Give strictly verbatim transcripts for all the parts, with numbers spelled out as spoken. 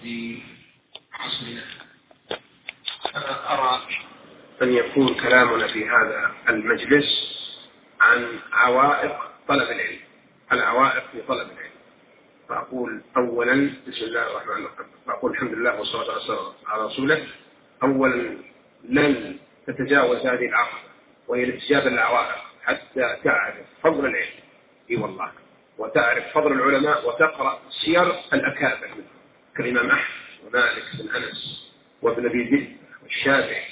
في عصرنا. أنا أرى أن يكون كلامنا في هذا المجلس عن عوائق طلب العلم، العوائق في طلب العلم. فأقول أولا بسم الله الرحمن الرحيم، فأقول الحمد لله والصلاة والسلام على رسوله. أولا لن تتجاوز هذه العقبة وهي الاتجاه للعوائق حتى تعرف فضل العلم، اي والله، وتعرف فضل العلماء وتقرأ سير الأكابر كالإمام أحمد ومالك بن أنس وابن أبي ذئب والشافعي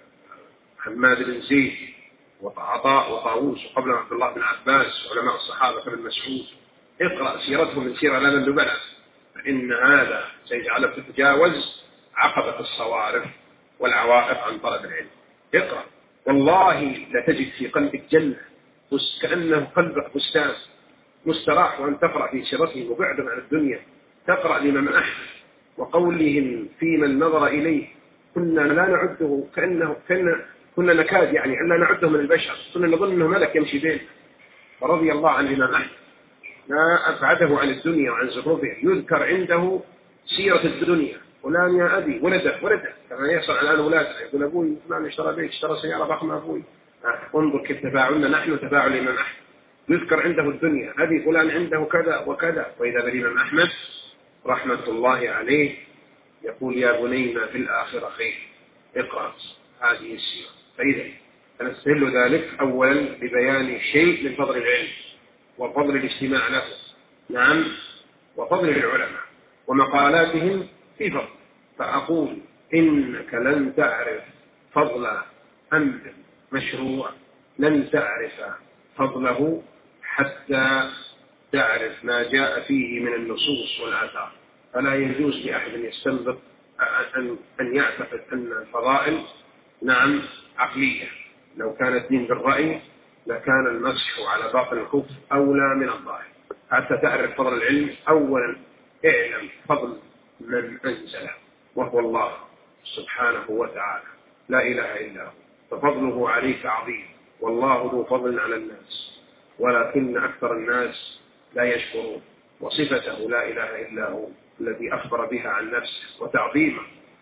حماد بن زيد وعطاء وطاووس وقبل عبد الله بن عباس وعلماء الصحابة كابن مسعود. اقرأ سيرتهم من سير أعلام النبلاء، فإن هذا سيجعلك تتجاوز عقبة الصوارف والعوائق عن طلب العلم. اقرأ والله لتجد في قلبك جنة كأنه قلبك بستان مستراح، وأن تقرأ في سيرتهم وبعدهم عن الدنيا. تقرأ لمن أحد وقولهم في من نظر إليه كنا لا نعده كأنه كنا كنا نكاد يعني أن لا نعده من البشر، كنا نظن أنه ملك يمشي بين. فرضي الله عن الإمام أحمد ما أبعده عن الدنيا وعن زخرفها. يذكر عنده سيرة الدنيا، فلان يا أبي ولده ولده كما يحصل الآن أولاده، يقول أبوي فلان اشترى بيت اشترى سيارة ضخمة أبوي. انظر كيف تفاعلنا نحن تفاعل الإمام أحمد. يذكر عنده الدنيا، هذه فلان عنده كذا وكذا. وإذا بالإمام أحمد رحمة الله عليه يقول يا بني ما في الآخرة خير، اقرأ هذه السيرة. فإذا نستهل ذلك أولا ببيان شيء من فضل العلم وفضل الاجتماع له، نعم، وفضل العلماء ومقالاتهم في فضل. فأقول إنك لن تعرف فضل أمر مشروع، لن تعرف فضله حتى تعرف ما جاء فيه من النصوص والآثار. فلا يجوز لأحد يستنبط أن يعتقد أن الفضائل نعم عقلية. لو كان الدين بالرأي لكان المسح على باطن الكف أولى من الظاهر. حتى تعرف فضل العلم أولا اعلم فضل من أنزله وهو الله سبحانه وتعالى، لا إله إلا هو، ففضله عليك عظيم. والله ذو فضل على الناس ولكن أكثر الناس لا يشكرون. وصفته لا إله إلا هو الذي أخبر بها عن نفسه وتعظيمه.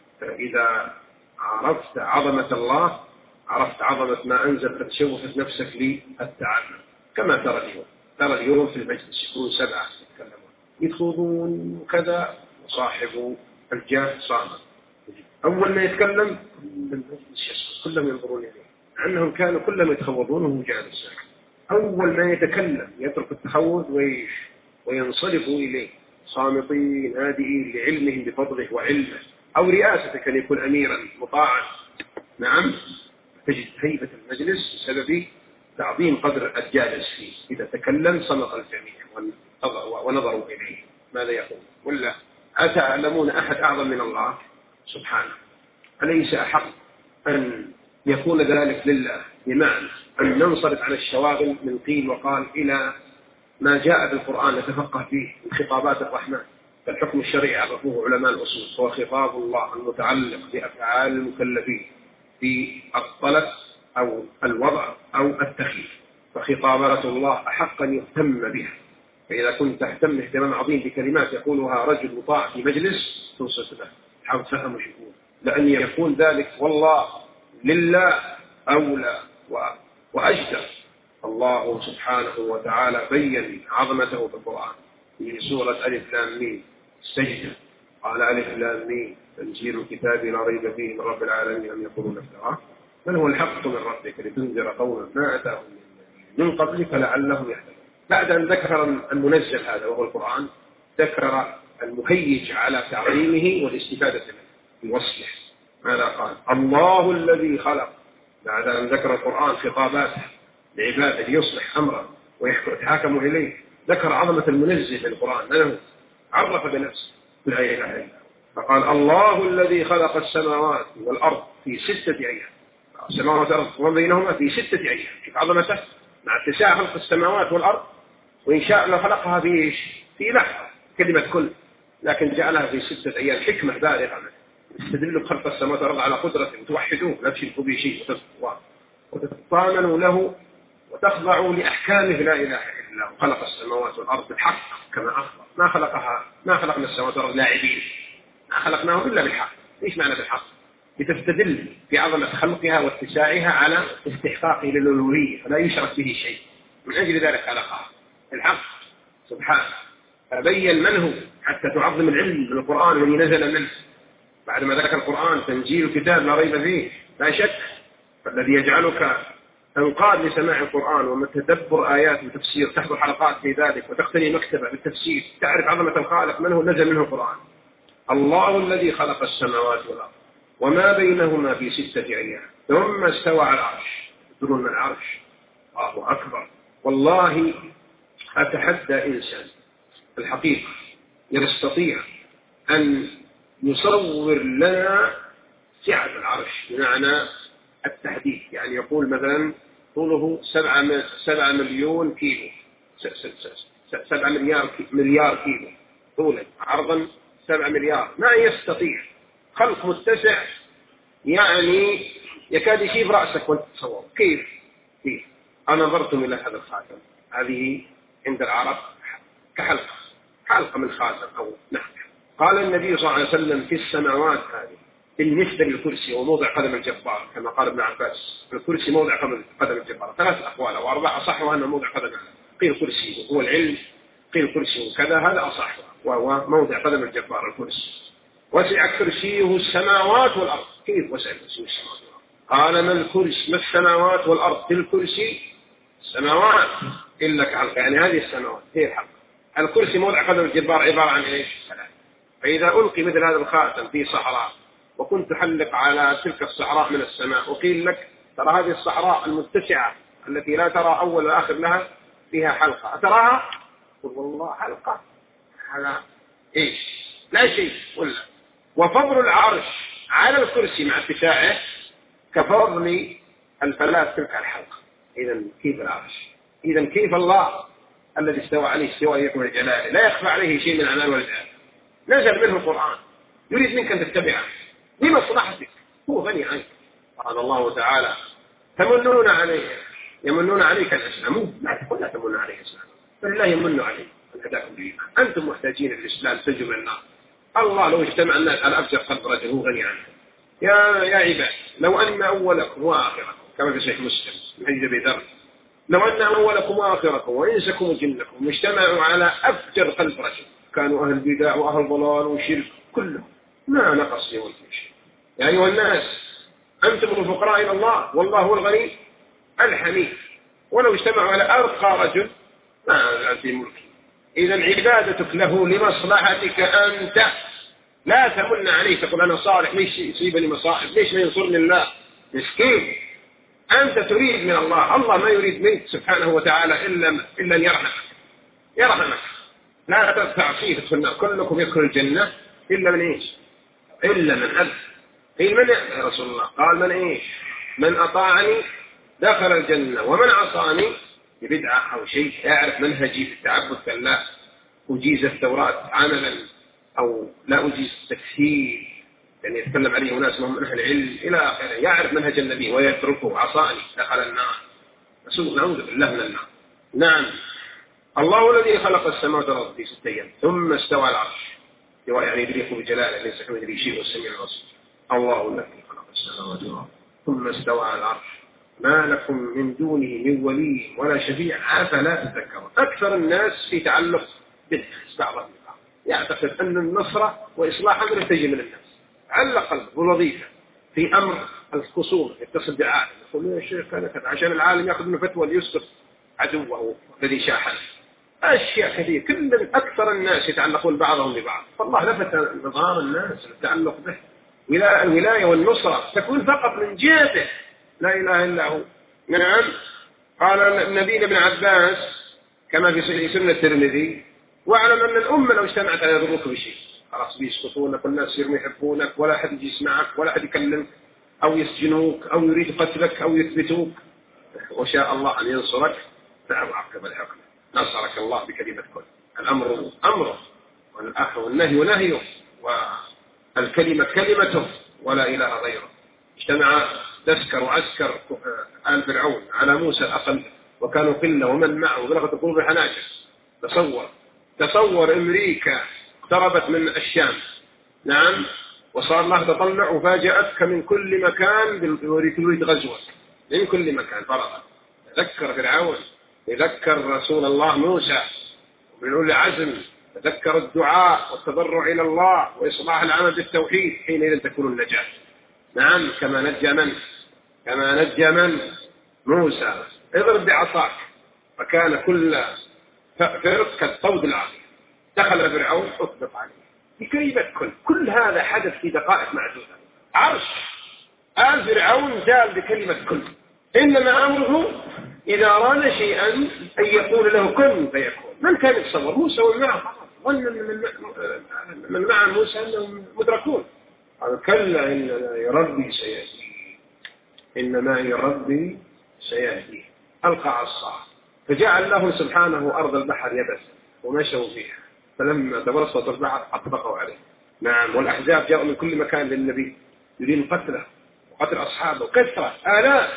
فإذا عرفت عظمة الله عرفت عظمة ما أنزل فتشوفت نفسك للتعلم. كما ترى اليوم ترى اليوم في المجلس يكون سبعة يتكلمون يدخلون وكذا، وصاحب الجاه صامت. أول ما يتكلم المجلس يسكت كلهم ينظرون إليه عنهم كانوا كلهم يتخوضون وهو جالس. أول ما يتكلم يترك التخوض ويش وينصرفوا إليه صامتين هادئين لعلمهم بفضله وعلمه. أو رئاسته كان يكون أميرا مطاعا، نعم، تجد هيبة المجلس بسبب تعظيم قدر الجالس فيه. إذا تكلم صمت الجميع ونظروا إليه ماذا يقول. ولا أتعلمون أحد أعظم من الله سبحانه؟ أليس أحق أن يكون ذلك لله، بمعنى أن ننصرف عن الشواغل من قيل وقال إلى ما جاء بالقرآن نتفقه فيه من خطابات الرحمن. فالحكم الشرعي عرفوه علماء الأصول هو خطاب الله المتعلق بأفعال المكلفين في الطلب أو الوضع أو التخييف. فخطابات الله أحق أن يهتم بها. فإذا كنت تهتم اهتمام عظيم بكلمات يقولها رجل مطاع في مجلس تنصت له، حاول تفهم وش يقول، لأن يكون ذلك والله لله أولى وأجدر. الله سبحانه وتعالى بين عظمته في القرآن في سورة ألف لام ميم السجدة. قال ألف لام ميم تنزيل الكتاب لا ريب فيه من رب العالمين أم يقولون افتراه بل هو الحق من ربك لتنذر قوما ما أتاهم من قبلك لعلهم يهتدون. بعد أن ذكر المنزل هذا وهو القرآن ذكر المهيج على تعظيمه والاستفادة منه بوصفه. ماذا قال؟ الله الذي خلق. بعد أن ذكر القرآن خطاباته لعباده ليصلح أمره ويتحاكموا إليه ذكر عظمة المنزل في القرآن أنه عرف بنفسه لا إله إلا الله. فقال الله الذي خلق السماوات والأرض في ستة أيام. السماوات والأرض وما بينهما في ستة أيام. شوف عظمته مع اتساع خلق السماوات والأرض، وإن شاء الله خلقها في إيش؟ في لحظة كلمة كل، لكن جعلها في ستة أيام حكمة بالغة تدل بخلق السماوات والأرض على قدرته وتوحدوه لا تشركوا به شيء وتتطامنوا له وتخضعوا لأحكامه لا إله إلا هو. خلق السماوات والأرض بالحق كما أخبر، ما خلقها ما خلقنا السماوات والأرض لاعبين، ما خلقناهم إلا بالحق. إيش معنى بالحق؟ لتستدل بعظمة خلقها واتساعها على استحقاقه للألوهية فلا يشرك به شيء، من أجل ذلك خلقها الحق سبحانه. فبين من هو حتى تعظم العلم بالقرآن الذي نزل منه بعدما ذكر القرآن تنزيل كتاب لا ريب فيه لا شك. فالذي يجعلك تنقاد لسماع القرآن وتدبر آيات وتفسير، تحضر حلقات في ذلك وتقتني مكتبة بالتفسير، تعرف عظمة الخالق من هو نزل منه القرآن. الله الذي خلق السماوات والأرض وما بينهما في ستة أيام ثم استوى على العرش. تدرون من العرش؟ الله أكبر. والله أتحدى إنسان الحقيقة يستطيع أن يصور لنا سعة العرش بمعنى التحديد، يعني يقول مثلا طوله سبعة, سبعة مليون كيلو، سبعة مليار مليار كيلو طولا، عرضا سبعة مليار. ما يستطيع خلق متسع يعني يكاد يشيب رأسك وانت تصور. كيف؟ كيف؟ أنا نظرتم إلى هذا الخاتم، هذه عند العرب كحلقة، حلقة من خاتم أو نحو. قال النبي صلى الله عليه وسلم في السماوات هذه بالنسبة للكرسي وموضع قدم الجبار، كما قال ابن عباس الكرسي موضع قدم الجبار. ثلاث أقوال أو أربع أصحها أنه موضع قدم، قيل كرسي هو العلم، قيل كرسي وكذا، هذا أصحها وهو موضع قدم الجبار الكرسي. وسع كرسيه السماوات والأرض. كيف وسع كرسيه السماوات والأرض؟ قال ما الكرسي ما السماوات والأرض في الكرسي السماوات إلا كحلقة، يعني هذه السماوات هي الحلقة. الكرسي موضع قدم الجبار عبارة عن إيش؟ فإذا ألقي مثل هذا الخاتم في صحراء وكنت تحلق على تلك الصحراء من السماء وقيل لك ترى هذه الصحراء المتسعة التي لا ترى أول وآخر لها فيها حلقة، أتراها؟ قل والله حلقة، هذا إيش؟ لا شيء. ولا وفضل العرش على الكرسي مع اتساعه كفضل الفلاة تلك الحلقة. إذا كيف العرش؟ إذا كيف الله الذي استوى عليه استواء يكون الجلال لا يخفى عليه شيء من الأعمال والأفعال، نزل منه القرآن يريد منك أن تتبعه لمصلحتك، هو غني عنك. قال الله تعالى تمنون عليه يمنون عليك الإسلام، لا تقول لا تمنون عليه الإسلام، فلله يمن عليه أن هداكم بالإيمان، أنتم محتاجين للإسلام تنجوا من النار. الله لو اجتمع الناس على أفجر قلب رجل هو غني عنه. يا يا عباد لو أن أولكم وآخركم كما في صحيح مسلم من حديث أبي ذر، لو أن أولكم وآخركم وإنسكم وجنكم اجتمعوا على أفجر قلب رجل، كانوا أهل بدع وأهل ضلال وشرك كلهم، ما نقص يوم شيء. يا أيها الناس أنتم الفقراء إلى الله والله هو الغني الحميد، ولو اجتمعوا على أرقى رجل ما في ملكه. إذا عبادتك له لمصلحتك أنت، لا تمن عليه تقول أنا صالح ليش يصيبني مصائب، ليش ما ينصرني الله، مسكين. أنت تريد من الله، الله ما يريد منك سبحانه وتعالى إلا إلا أن يرحمك يرحمك لا تدفع فيه في النار، كلكم يدخل الجنة إلا من إيش؟ إلا من أب. قيل من يا رسول الله؟ قال من إيش؟ من أطاعني دخل الجنة ومن عصاني ببدعة أو شيء يعرف منهجي في التعبد كلا أجيز التوراة عملا أو لا أجيز التكفير، يعني يتكلم عليه ناس من أهل العلم إلى آخره، يعرف منهج النبي ويتركه عصاني دخل النار، نسوء نعوذ بالله من النار. نعم الله الذي خلق السماوات والأرض في ستة أيام ثم استوى على العرش، يعني يدرك بجلاله ليس كمثله شيء والسميع البصير. الله الذي خلق السماوات والأرض ثم استوى على العرش ما لكم من دونه من ولي ولا شفيع أفلا تذكرون. أكثر الناس في تعلق بالناس بعضهم ببعض، يعتقد أن النصرة وإصلاح أمر تجي من الناس، علق قلبه بالوظيفة في أمر الخصوم يتصل بالعالم يقول يا شيخ كانت عشان العالم يأخذ منه فتوى ليسقط عدوه الذي شاحن، أشياء كثيرة. كل أكثر الناس يتعلقون بعضهم ببعض، فالله لفت نظام الناس للتعلق به. الولاية والنصرة تكون فقط من جهته لا إله إلا هو. نعم قال النبي ابن عباس كما في سنة الترمذي واعلم أن الأمة لو اجتمعت على يضروك بشيء خلاص بيسقطونك والناس يرمي يحبونك ولا أحد يجي يسمعك ولا أحد يكلمك أو يسجنوك أو يريد قتلك أو يثبتوك، وشاء الله أن ينصرك فأعقب الحكم نصرك الله بكلمة كل. الأمر أمره والنهي نهيه والكلمة كلمته ولا إله غيره. اجتمع تذكر وعسكر آل فرعون على موسى الأقل وكانوا قلة ومن معه بلغة القلوب الحناجر. تصور تصور أمريكا اقتربت من الشام نعم، وصار الله تطلع وفاجأتك من كل مكان تريد غزوة من كل مكان فرضا. تذكر فرعون، يذكر رسول الله موسى ومن أولي العزم، تذكر الدعاء والتضرع إلى الله وإصلاح العمل بالتوحيد، حينئذ تكون النجاة. نعم، كما نجى من كما نجى من موسى، اضرب بعصاك فكان كل فرق كالطود العظيم. دخل فرعون أطبق عليه بكلمة كل كل هذا حدث في دقائق معدودة. عرش آل فرعون زال بكلمة كل. إنما أمره إذا أراد شيئا أن يقول له كن فيكون. من كان يتصور؟ موسى ومن معه، ظن من مع موسى أنهم مدركون. قال كلا إن ربي سيهدي، إن معي ربي سيهدي. ألقى عصاه فجعل له سبحانه أرض البحر يبس ومشوا فيها، فلما تبسط البحر أطبقوا عليه. نعم، والأحزاب جاءوا من كل مكان للنبي يريد قتله وقتل أصحابه كثرة آلاف،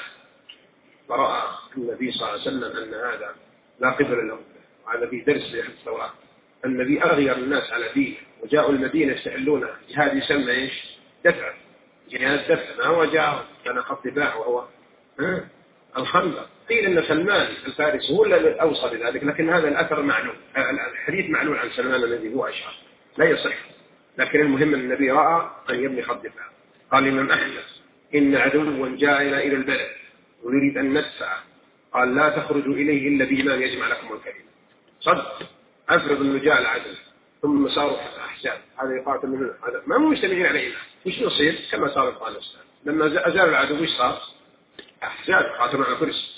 فرأى النبي صلى الله عليه وسلم أن هذا لا قبل له، وهذا في درس في التوراة. النبي أغير الناس على دينه، وجاءوا المدينة يستحلونها. جهاد يسمى إيش؟ دفع، جهاد دفع. ما هو جاء كان خط دفاع وهو ها؟ الخندق. قيل أن سلمان الفارسي هو الذي أوصى بذلك، لكن هذا الأثر معلوم، الحديث معلوم عن سلمان الذي هو أشهر، لا يصح. لكن المهم أن النبي رأى أن يبني خط دفاع. قال الإمام أحمد إن عدوا جاءنا إلى البلد ونريد أن ندفع، قال لا تخرجوا إليه إلا بإمام يجمع لكم الكلمة. صدق، أفرض أنه جاء العدو ثم صاروا أحزاب، هذا يقاتل منه، هذا ما مو مجتمعين على إمام، وش نصير؟ كما صار في أفغانستان لما أزال العدو وش صار؟ أحزاب قاتلوا على كرسي.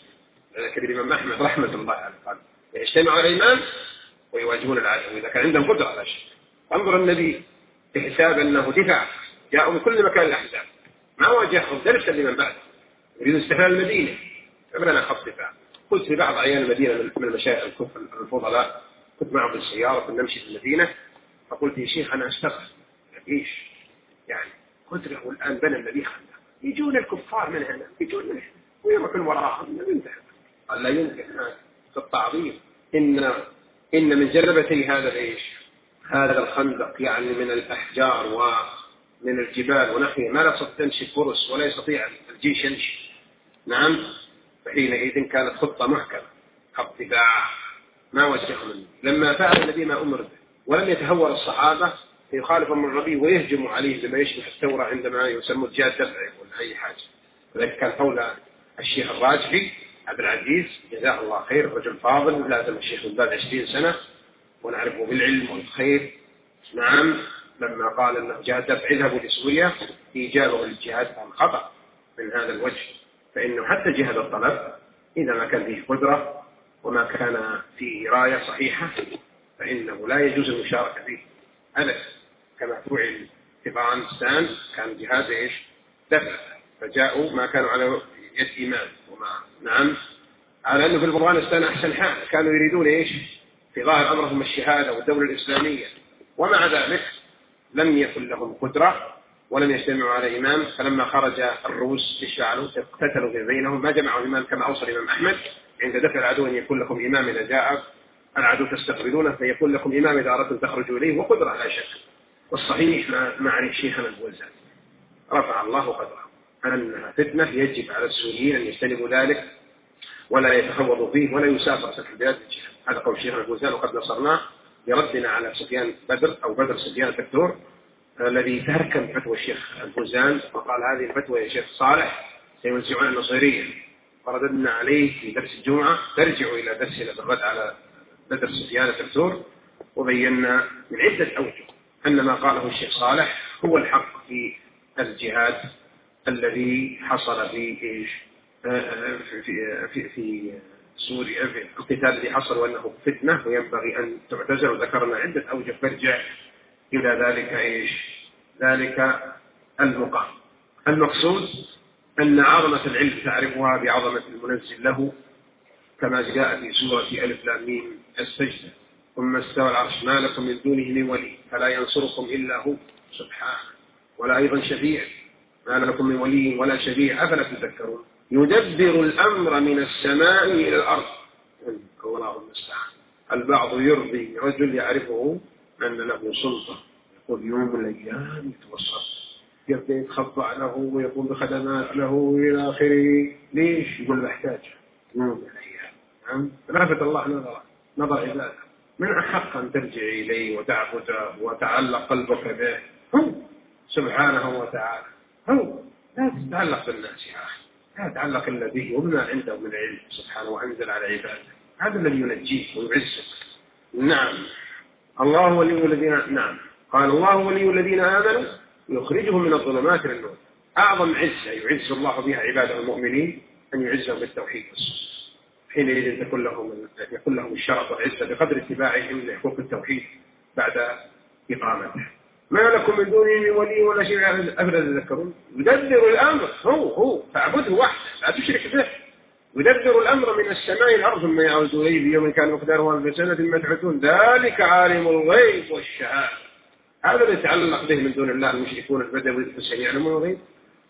لكن الإمام أحمد رحمة الله عليه قال يجتمعوا على الإمام ويواجهون العدو إذا كان عندهم قدرة على شيء. انظر النبي بحساب أنه دفاع، جاءوا من كل مكان الأحزاب، ما واجههم درس لمن بعد يريد استحلال المدينة، فبلنا خط دفاع. قلت في بعض أعيان المدينة من المشايخ الكفر الفضلاء، كنت معه بالسيارة كنا نمشي في المدينة، فقلت يا شيخ أنا أشتغل إيش يعني قدره الآن بنى النبي خلنا يجون الكفار من هنا يجون من هنا ويمكن وراءهم ينتهي. قال لا يمكن هذا في التعظيم. إن إن من جلبتي هذا إيش؟ هذا الخندق يعني من الأحجار ومن الجبال ونحوها، ما لا تستطيع تمشي فرس ولا يستطيع الجيش يمشي. نعم، فحينئذ كانت خطة محكمة، خط دفاع ما وجههم. لما فعل النبي ما أمر به ولم يتهور الصحابة يخالف أمر النبي ويهجموا عليه بما يشبه الثورة عندما يسمى جهاد دفع ولا أي حاجة. ولذلك كان حول الشيخ الراجحي عبد العزيز جزاه الله خير، رجل فاضل لازم الشيخ من بعد عشرين سنة ونعرفه بالعلم والخير. نعم، لما قال أنه جهاد دفع اذهبوا لسوريا إيجابه للجهاد كان خطأ من هذا الوجه، فإنه حتى جهاد الطلب إذا ما كان فيه قدرة وما كان فيه راية صحيحة فإنه لا يجوز المشاركة فيه أبدا، كما فعل في أفغانستان كان جهاد إيش؟ دفع، فجاءوا ما كانوا على يد إيمان وما نعم على أنه في أفغانستان أحسن حال، كانوا يريدون إيش؟ في ظاهر أمرهم الشهادة والدولة الإسلامية، ومع ذلك لم يكن لهم قدرة ولم يجتمعوا على إمام. فلما خرج الروس اشتعلوا اقتتلوا في بينهم، ما جمعوا إمام كما أوصى الإمام أحمد عند دفع العدو أن يكون لكم إمام إذا جاء العدو تستقبلونه، فيكون لكم إمام إذا أردتم تخرجوا إليه، وقدرة لا شك. والصحيح ما مع شيخنا البوزان رفع الله قدره أنها فتنة يجب على السوريين أن يجتنبوا ذلك ولا يتخوضوا فيه ولا يسافر سفر البلاد الجهاد. هذا قول شيخنا البوزان، وقد نصرناه بردنا على سفيان بدر أو بدر سفيان الدكتور الذي تهكم فتوى الشيخ البوزان وقال هذه الفتوى يا شيخ صالح سيوزعون النصيرية، فرددنا عليه في درس الجمعة ترجعوا إلى درسنا بالرد على بدر سفيان الدكتور، وبينا من عدة أوجه أن ما قاله الشيخ صالح هو الحق في الجهاد الذي حصل في إيش في في في سوريا، في القتال الذي حصل وأنه فتنة وينبغي أن تعتزل، وذكرنا عدة أوجه فرجع إلى ذلك إيش ذلك المقام. المقصود أن عظمة العلم تعرفها بعظمة المنزل له، كما جاء في سورة ألف لام ميم السجدة، ثم استوى العرش ما لكم من دونه من ولي فلا ينصركم إلا هو سبحانه، ولا أيضا شفيع ما لكم من ولي ولا شفيع أفلا تذكرون، يدبر الأمر من السماء إلى الأرض الله المستعان. البعض يرضي رجل يعرفه أن له سلطة وفي يوم من الأيام يتوسط، يبدأ يتخضع له ويقوم بخدمات له إلى آخره. ليش؟ يقول محتاج يوم من الأيام. نعم، لافت الله نظر نظر عباده، من أحق أن ترجع إليه وتعبده وتعلق قلبك به هو سبحانه وتعالى. هو لا تتعلق بالناس يا أخي، لا تتعلق إلا به وبما عنده من علم سبحانه وأنزل على عباده. هذا الذي ينجيك ويعزك. نعم، الله ولي الذين نعم قال الله ولي الذين آمنوا يخرجهم من الظلمات إلى النور. أعظم عزة يعز الله بها عباده المؤمنين أن يعزهم بالتوحيد والسنة. حينئذ تكون لهم يكون لهم الشرف والعزة بقدر اتباعهم لحقوق التوحيد بعد إقامته. ما لكم من دونه من ولي ولا شيء أفلا تذكرون. يدبر الأمر، هو هو فاعبده وحده لا تشرك به. يدبر الأمر من السماء الأرض ثم يعود إليه في يوم كان مقداره ألف سنة مما تعدون ذلك عالم الغيب والشهادة. هذا اللي يتعلق به من دون الله المشركون البدوي الحسين يعلمون الغيب.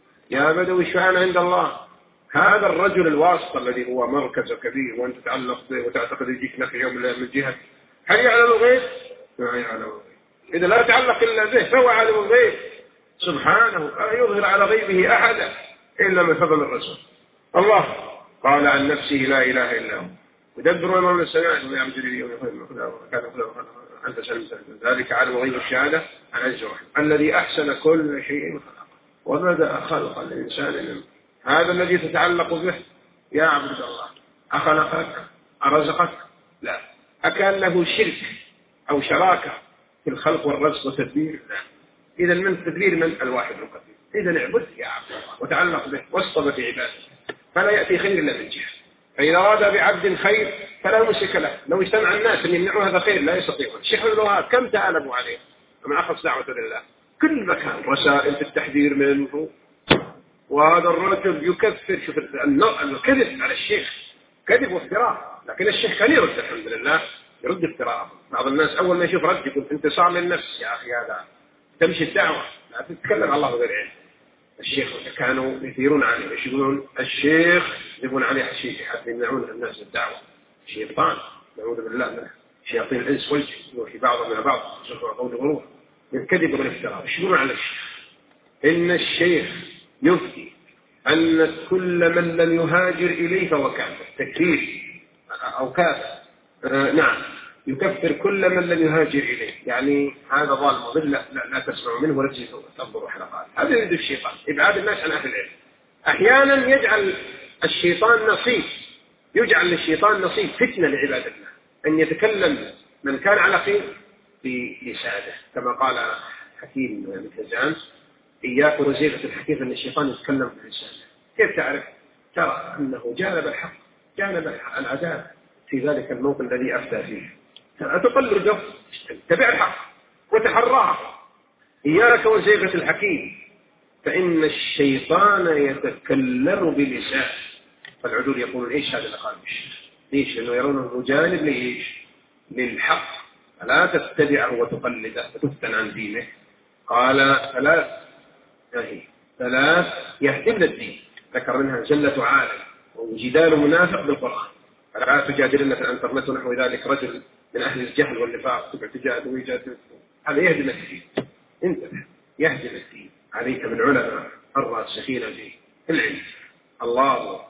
يا بدوي الشهادة عند الله. هذا الرجل الواسط الذي هو مركز كبير وأنت تتعلق به وتعتقد يجيك نفع يوم من جهة، هل يعلم الغيب؟ ما يعلم الغيب. إذا لا تعلق إلا به فهو عالم الغيب سبحانه، لا يظهر على غيبه أحدا إلا من فضل الرسول. الله قال عن نفسه لا إله إلا هو يدبر أمر من السماء ثم يعبد لي يوم كان أنت سلمت ذلك عالم غيب الشهادة عز وجل الذي أحسن كل شيء خلقه وبدأ خلق الإنسان منه. هذا الذي تتعلق به يا عبد الله. أخلقك؟ أرزقك؟ لا. أكان له شرك أو شراكة في الخلق والرزق والتدبير؟ لا. إذا من التدبير من الواحد القدير. إذا نعبد يا عبد الله وتعلق به واصطب في عباده فلا يأتي خير إلا من جهة. فإذا أراد بعبد خير فلا يمسك له. لو اجتمع الناس أن يمنعوا هذا خير لا يستطيعون. الشيخ الوهاب كم تألبوا عليه ومن أخذ دعوة لله، كل مكان رسائل في التحذير منه. وهذا الرجل يكفر، شوف الكذب على الشيخ كذب وافتراء، لكن الشيخ كان يرد الحمد لله، يرد افتراء. بعض الناس أول ما يشوف رد يقول انتصار للنفس. يا أخي هذا تمشي الدعوة لا تتكلم الله غير علم. الشيخ كانوا يثيرون عليه ايش يقولون؟ الشيخ يجيبون عليه حشيش حتى يمنعون الناس الدعوة. شيطان نعوذ بالله منه، شياطين الإنس والجن يوحي بعضهم إلى بعض زخرف قول غرور بالكذب والافتراء. ايش يقولون على الشيخ؟ إن الشيخ يفتي أن كل من لم يهاجر إليه فهو كافر. تكفير أو كافر. آه نعم، يكفر كل من لم يهاجر إليه، يعني هذا ظالم مضل لا, لا, لا تسمع منه ولا تنظر حلقات. هذا يريد الشيطان إبعاد الناس عن أهل العلم. أحيانا يجعل الشيطان نصيب يجعل للشيطان نصيب فتنة لعبادتنا، أن يتكلم من كان على خير بلسانه كما قال حكيم بن حزام إياك وزيغة الحكيم أن الشيطان يتكلم بلسانه. كيف تعرف؟ ترى أنه جانب الحق جانب العدالة في ذلك الموقف الذي أفتى فيه. أتقلده تبع الحق وتحراه. إياك وزيغة الحكيم فإن الشيطان يتكلم بلسان. فالعدول يقولون إيش هذا اللي قال الشيخ؟ ليش؟ لأنه يرونه جانب لإيش؟ للحق، فلا تتبعه وتقلده فتفتن عن دينه. قال ثلاث يعني ثلاث يهتم الدين، ذكر منها جلة عالم وجدال منافق بالقرآن. فلا تجادلنا في الانترنت ونحو ذلك رجل من أهل الجهل والنفاق تبع تجادل ويجادل، هذا يهدم الدين. انتبه، يهدم الدين. عليك بالعلماء الراسخين في العلم. الله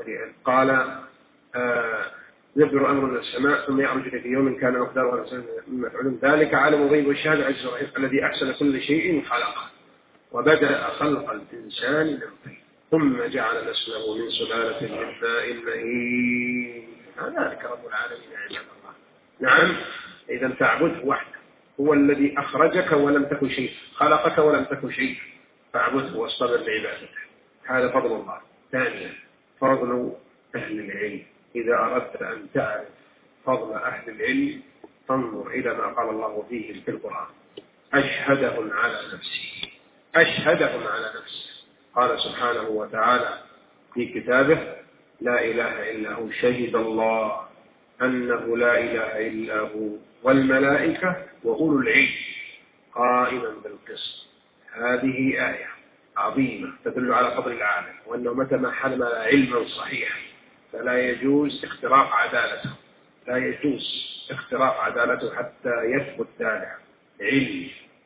قال آه يبدر أمر من السماء ثم يعرج في يوم كان مقداره مما تعلم ذلك عالم الغيب والشهادة عز وجل الذي أحسن كل شيء خلقه وبدأ خلق الإنسان من طين ثم جعل نسله من سلالة من ماء مهين. ذلك رب العالمين يا عباد الله. نعم، إذا تعبده وحده، هو الذي أخرجك ولم تكن شيء، خلقك ولم تكن شيء، فاعبده واصطبر لعبادته. هذا فضل الله. ثانيا فضل أهل العلم. إذا أردت أن تعرف فضل أهل العلم فانظر إلى ما قال الله فيه في القرآن. أشهدهم على نفسه أشهدهم على نفسه قال سبحانه وتعالى في كتابه لا إله إلا هو شهد الله أنه لا إله إلا هو والملائكة وأولو العلم قائما بالقسط. هذه آية عظيمة تدل على فضل العالم وأنه متى ما حمل علما صحيحا فلا يجوز اختراق عدالته لا يجوز اختراق عدالته حتى يثبت ذلك علم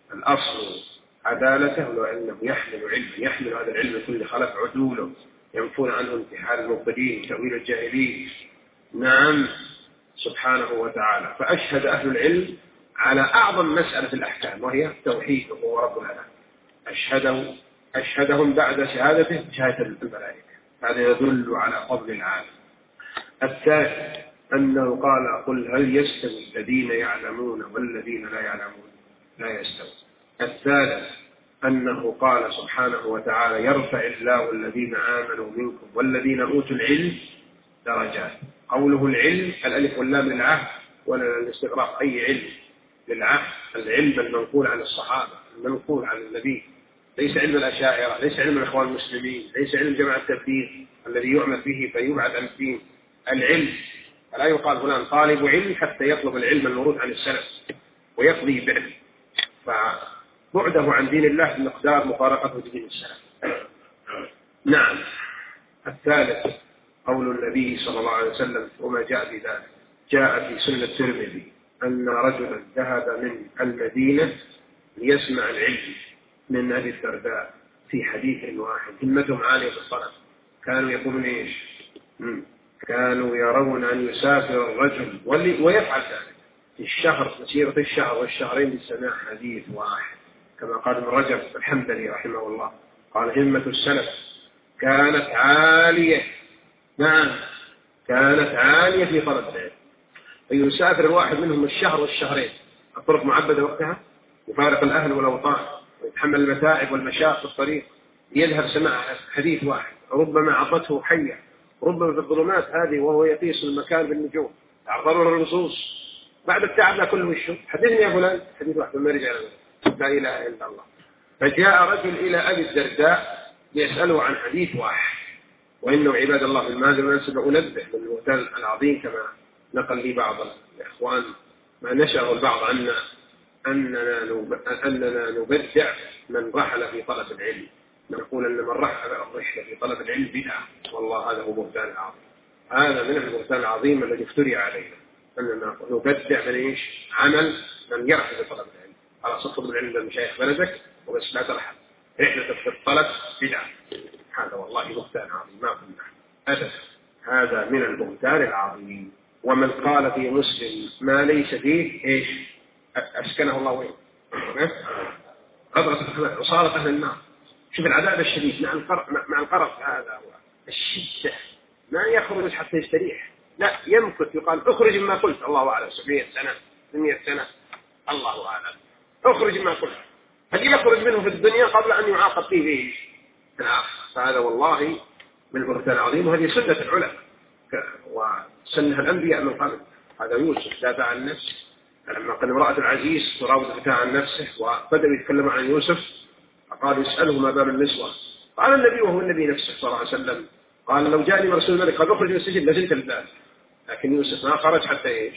الأصل عدالته، وأنه يحمل علم يحمل هذا العلم كل خلف عدوله، ينفون عنه انتحال المبتدئين تأويل الجاهلين. نعم سبحانه وتعالى. فأشهد أهل العلم على أعظم مسألة في الأحكام، وهي توحيده هو رب العالمين. أشهده أشهدهم بعد شهادته شهادة الملائكة. هذا يدل على فضل العالم. الثالث أنه قال قل هل يستوي الذين يعلمون والذين لا يعلمون؟ لا يستوي. الثالث أنه قال سبحانه وتعالى يرفع الله الذين آمنوا منكم والذين أوتوا العلم درجات. قوله العلم الألف واللام للعهد ولا للاستغراق، أي علم للعهد، العلم المنقول عن الصحابة المنقول عن النبي، ليس علم الأشاعرة، ليس علم الإخوان المسلمين، ليس علم جماعة التبليغ الذي يعمل به فيبعد عن الدين. العلم لا يقال فلان طالب علم حتى يطلب العلم المورود عن السلف ويقضي به، فبعده عن دين الله بمقدار مفارقته دين السلف. نعم. الثالث قول النبي صلى الله عليه وسلم وما جاء بذلك، جاء في سنة الترمذي أن رجلا ذهب من المدينة ليسمع العلم من أبي الدرداء في حديث واحد، همتهم عالية في الطلب. كانوا يقولون إيش؟ كانوا يرون أن يسافر الرجل ويفعل ذلك في الشهر، مسيرة الشهر والشهرين لسماع حديث واحد، كما قال ابن رجب الحنبلي رحمه الله، قال همة السلف كانت عالية. نعم كانت عالية في طلب العلم، فيسافر الواحد منهم الشهر والشهرين، الطرق معبدة وقتها، يفارق الأهل والأوطان ويتحمل المتاعب والمشاق في الطريق يذهب سماع حديث واحد، ربما عطته حية، ربما في الظلمات هذه وهو يقيس المكان بالنجوم، تعرضوا النصوص بعد التعب لا كله الشوق، حدثني يا فلان حديث واحد ما رجع لا إله إلا الله. فجاء رجل إلى أبي الدرداء ليسأله عن حديث واحد، وإنه عباد الله في الماضي ونسب أنبه من الوثال العظيم كما نقل لي بعض الإخوان ما نشأه البعض عنا أننا أننا نبدع من رحل في طلب العلم، نقول أن من رحل الرحلة في طلب العلم بدعة، والله هذا هو بهتان عظيم. هذا من البهتان العظيم الذي افتري علينا، أننا نبدع من إيش؟ عمل من يرحل في طلب العلم. على صفة العلم للمشايخ بلدك وبس لا ترحل، رحلة في الطلب بدعة. هذا والله بهتان عظيم ما كنا أبدا، هذا من البهتان العظيم. ومن قال في مسلم ما ليس فيه إيش؟ أسكنه الله وين؟ قدرة وصارت أهل النار. شوف العذاب الشديد مع القرف، مع القرف هذا هو الشدة، ما يخرج حتى يستريح، لا يمكث، يقال اخرج مما قلت، الله أعلم سبعمائة سنة ثمانمائة سنة الله أعلم، اخرج مما قلت، هل يخرج منه في الدنيا قبل أن يعاقب فيه في الآخر. فهذا والله من البهتان العظيم، وهذه سنة العلماء وسنها الأنبياء من قبل. هذا يوسف دافع عن نفسه لما قال امرأة العزيز تراود فتاة عن نفسه، وبدأوا يتكلموا عن يوسف فقالوا يسأله ما بال النسوة، قال النبي وهو النبي نفسه صلى الله عليه وسلم قال لو جاءني رسول الملك قال اخرج من السجن لزلت الباب، لكن يوسف ما خرج حتى ايش؟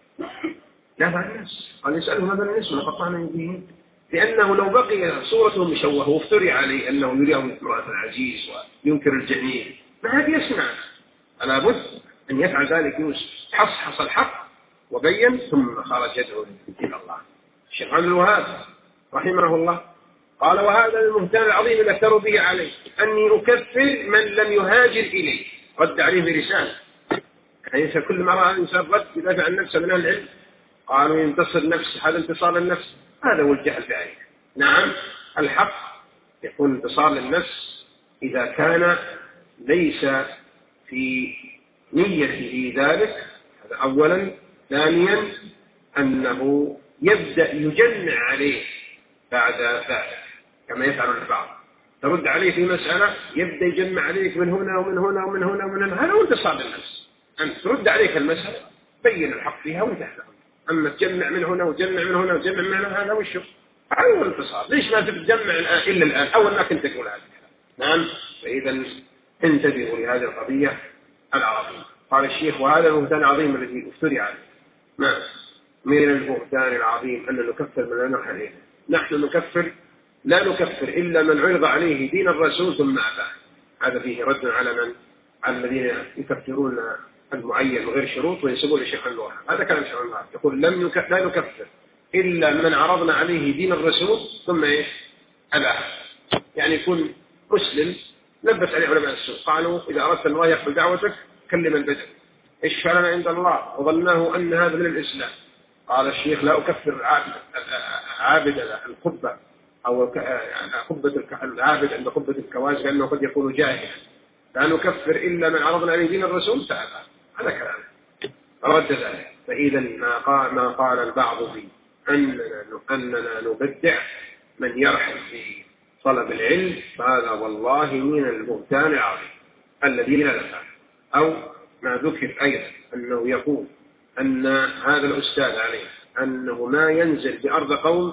دافع عن نفسه، قال يسأله ما بال النسوة لقطعنا يديهم، لأنه لو بقي صورته مشوهة وافتري عليه أنه يريه امرأة العزيز وينكر الجميل ما هذا يسمع، ألا بد أن يفعل ذلك يوسف، حصحص الحق وبين ثم خرج يدعو إلى الله. الشيخ عبد الوهاب رحمه الله قال وهذا المهتان العظيم الذي افتروا به عليه أني أكفر من لم يهاجر إليه، رد عليه برسالة، يعني كل ما رأى الإنسان رد يدافع عن نفسه من أهل العلم قالوا ينتصر نفسه، هذا انتصار للنفس، هذا هو الجهل بآية. نعم الحق يكون انتصار للنفس إذا كان ليس في نيته ذلك، هذا أولا. ثانيا أنه يبدأ يجمع عليه بعد ذلك كما يفعل البعض، ترد عليه في مسألة يبدأ يجمع عليك من هنا ومن هنا ومن هنا ومن هنا، هذا هو انتصار للنفس. أنت ترد عليك المسألة بين الحق فيها وانتهى، أما تجمع من هنا وتجمع من هنا وتجمع من هنا هذا هو الشر، هذا هو الانتصار. ليش ما تتجمع الآن إلا الآن أول ما كنت تقول هذا؟ نعم. فإذا انتبهوا لهذه القضية العظيمة. قال الشيخ وهذا البهتان العظيم الذي افتري عليه. ما من البهتان العظيم أن نكفر من لا نرحل إليه. نحن نكفر لا نكفر إلا من عرض عليه دين الرسول ثم أباه، هذا فيه رد على من على الذين يكفرون المعين بغير شروط وينسبون للشيخ الوهاب. هذا كلام الشيخ الوهاب يقول لم يك... لا نكفر إلا من عرضنا عليه دين الرسول ثم إيه أباه. يعني يكون مسلم لبس عليه علماء السوء قالوا إذا أردت الله يقبل دعوتك كلم البدر اشفع لنا عند الله وظناه أن هذا من الإسلام. قال الشيخ لا أكفر عابد, عابد القبة أو قبة العابد عند قبة الكواز لأنه قد يكون جاهلا، لا نكفر إلا من عرضنا عليه دين الرسول فأبى. هذا كلامه رد ذلك. فإذا ما قال, ما قال البعض في أننا, أننا نبدع من يرحل في طلب العلم فهذا والله من البهتان العظيم الذي لا يفعل. أو ما ذكر أيضا أنه يقول أن هذا الأستاذ عليه أنه ما ينزل بأرض قوم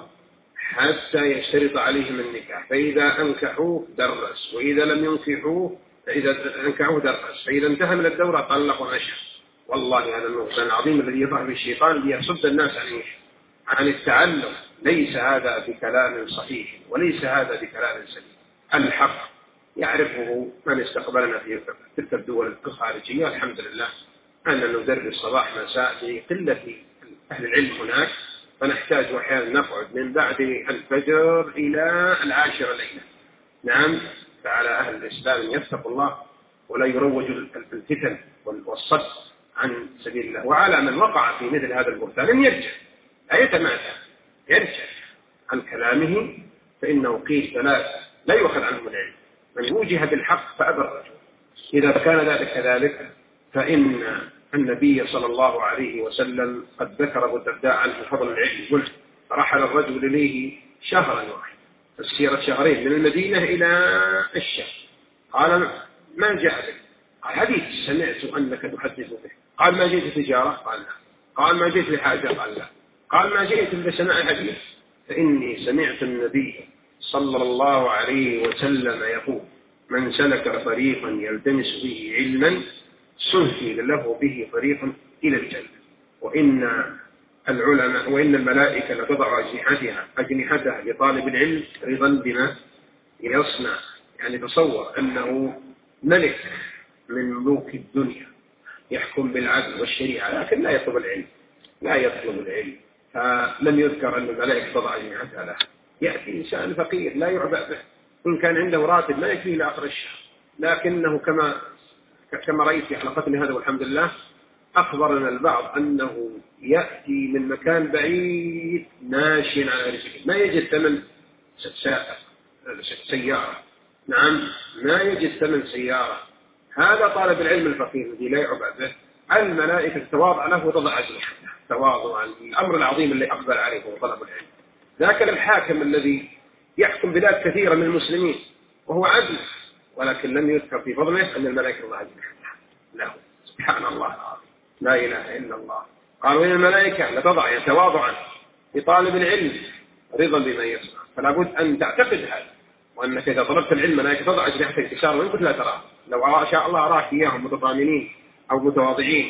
حتى يشترط عليهم النكاح، فإذا أنكحوه درس، وإذا لم ينكحوه فإذا أنكحوه درس، فإذا انتهى من الدورة طلق ومشى. والله هذا النقصان العظيم الذي يظهر بالشيطان ليصد الناس عن عن التعلم. ليس هذا بكلام صحيح وليس هذا بكلام سليم. الحق يعرفه من استقبلنا في تلك الدول الخارجية. الحمد لله أننا ندرس صباح مساء لقلة أهل العلم هناك، فنحتاج أحيانا نقعد من بعد الفجر إلى العاشرة ليلة. نعم، فعلى أهل الإسلام يتقوا الله ولا يروجوا الفتن والصد عن سبيل الله. وعلى من وقع في مثل هذا البهتان أن يرجع، لا يتمادى، يرجع عن كلامه، فإنه قيل ثلاث لا يؤخذ عنه العلم: من وجه بالحق فأبى الرجل. إذا كان ذلك كذلك فإن النبي صلى الله عليه وسلم قد ذكر أبو الدرداء عنه فضل العلم، قلت رحل الرجل إليه شهرا واحد، فسيرت شهرين من المدينة إلى الشام. قال ما جاء بك؟ قال حديث سمعت أنك تحدث به. قال ما جئت تجارة؟ قال لا. قال ما جئت لحاجة؟ قال لا. قال ما جئت لسماع الحديث؟ فإني سمعت النبي صلى الله عليه وسلم يقول من سلك طريقا يلتمس به علما سهل له به طريقا إلى الجنة. وإن العلماء وإن الملائكة لتضع أجنحتها أجنحتها لطالب العلم رضا بما يصنع. يعني تصور أنه ملك من ملوك الدنيا يحكم بالعدل والشريعة لكن لا يطلب العلم، لا يطلب العلم، فلم يذكر أن الملائكة تضع أجنحتها له. يأتي إنسان فقير لا يعبأ به، إن كان عنده راتب لا يكفيه إلى آخر الشهر، لكنه كما كما رأيت في حلقتنا هذا والحمد لله أخبرنا البعض أنه يأتي من مكان بعيد ماشيا على رجله، ما يجد ثمن سيارة. نعم، ما يجد ثمن سيارة. هذا طالب العلم الفقير الذي لا يعبأ به، الملائكة تتواضع له وتضع أجنحتها تواضعا الأمر العظيم اللي أقبل عليه هو طلب العلم. ذاك الحاكم الذي يحكم بلاد كثيرة من المسلمين وهو عدل، ولكن لم يذكر في فضله أن الملائكة تضع أجنحتها له. سبحان الله العظيم، لا إله إلا الله. قالوا إن الملائكة لتضع يتواضعا لطالب العلم رضا بما يصنع. فلا بد أن تعتقد هذا، وأنك إذا طلبت العلم ملائكة تضع أجنحتها انكسار وإن كنت لا تراه. لو شاء الله أراك إياهم متضامنين أو متواضعين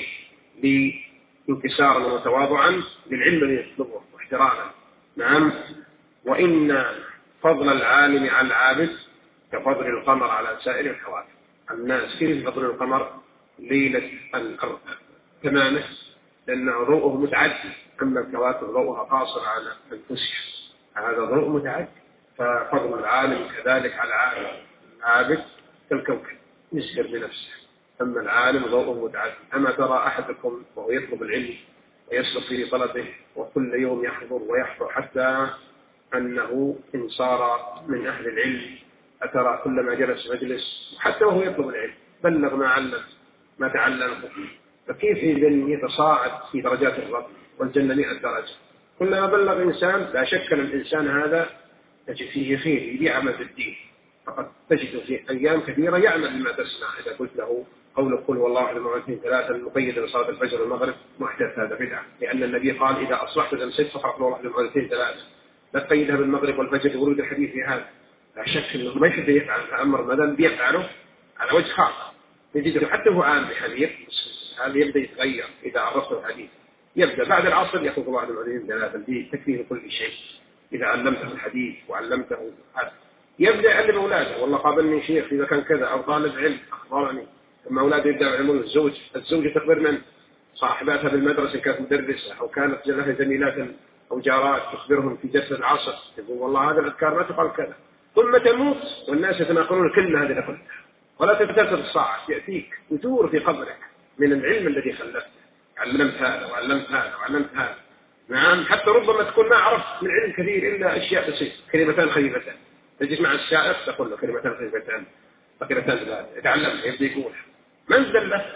لانكسارا وتواضعا للعلم الذي يطلبه واحتراما. نعم، وإن فضل العالم على العابد كفضل القمر على سائر الكواكب. الناس كيف فضل القمر ليلة الثمانية لأن ضوءه متعدي، أما الكواكب ضوءها قاصر على أنفسها، هذا ضوء متعدي. ففضل العالم كذلك على العالم العابد كالكوكب يسهر بنفسه، أما العالم ضوءه متعدي. أما ترى أحدكم وهو يطلب العلم ويسلك في طلبه وكل يوم يحضر ويحضر حتى أنه إن صار من أهل العلم أترى كلما جلس مجلس حتى وهو يطلب العلم بلغ ما علم ما تعلمه. فكيف إذن يتصاعد في درجات الرب والجنة مئة درجة؟ كلما بلغ إنسان لا شك أن الإنسان هذا تجد فيه خير يعمل في الدين. فقد تجد في أيام كثيرة يعمل بما تسمع. إذا قلت له قول قل والله أحد المعوذين ثلاثا مقيدا لصلاة الفجر والمغرب محدث هذا بدعة، لأن النبي قال إذا أصبحت تمسك فقرأ قل والله أحد المعوذين ثلاثا، لا تقيدها بالمغرب والفجر ورود الحديث في هذا. لا شك أنه ما يحب يفعل فأمر مدام بيفعله على وجه خاص يجده حتى هو عام بحديث هذا يبدأ يتغير. إذا عرفته الحديث يبدأ بعد العصر يقول الله أحد المعوذين ثلاثا بتكفيه كل شيء. إذا علمته الحديث وعلمته هذا يبدأ يعلم أولاده. والله قابلني شيخ في مكان كذا أو طالب علم أخبرني، ثم أولاده يبدأ يعلمون الزوج الزوجة تخبر من صاحباتها بالمدرسة كانت مدرسة أو كانت لها زميلات أو جارات تخبرهم في جلسة العصر يقول والله هذا الأذكار ما تقال كذا، ثم تموت والناس يتناقلون كل هذه الأفكار ولا تبتسم الساعة يأتيك وتور في قبرك من العلم الذي خلفته، علمت هذا وعلمت هذا وعلمت هذا. نعم، حتى ربما تكون ما عرفت من علم كثير إلا أشياء بسيطة، كلمتان خفيفتان، تجلس مع الشاعر تقول له كلمتان خفيفتان فكلمتان ثلاث يتعلم يبدأ يقولها، من دله؟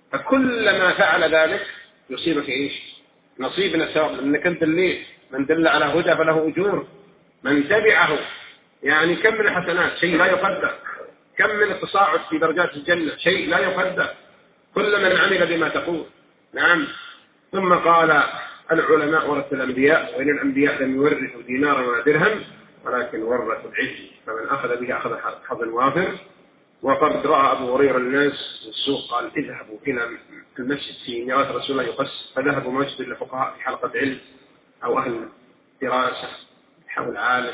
فكلما فعل ذلك يصيبك إيش؟ نصيب من الثواب، لأنك أنت اللي من دل على هدى فله أجور، من تبعه يعني كم من الحسنات شيء لا يقدر، كم من التصاعد في درجات الجنة شيء لا يقدر، كل من عمل بما تقول. نعم. ثم قال العلماء ورثوا الأنبياء، وإن الأنبياء لم يورثوا دينارا ولا درهم ولكن ورثوا العلم، فمن أخذ به أخذ حظ وافر. وقد رأى أبو هريرة الناس في السوق قال اذهبوا إلى المسجد في ميراث رسول الله يقص، فذهبوا مسجد للفقهاء في حلقة علم أو أهل دراسة حول عالم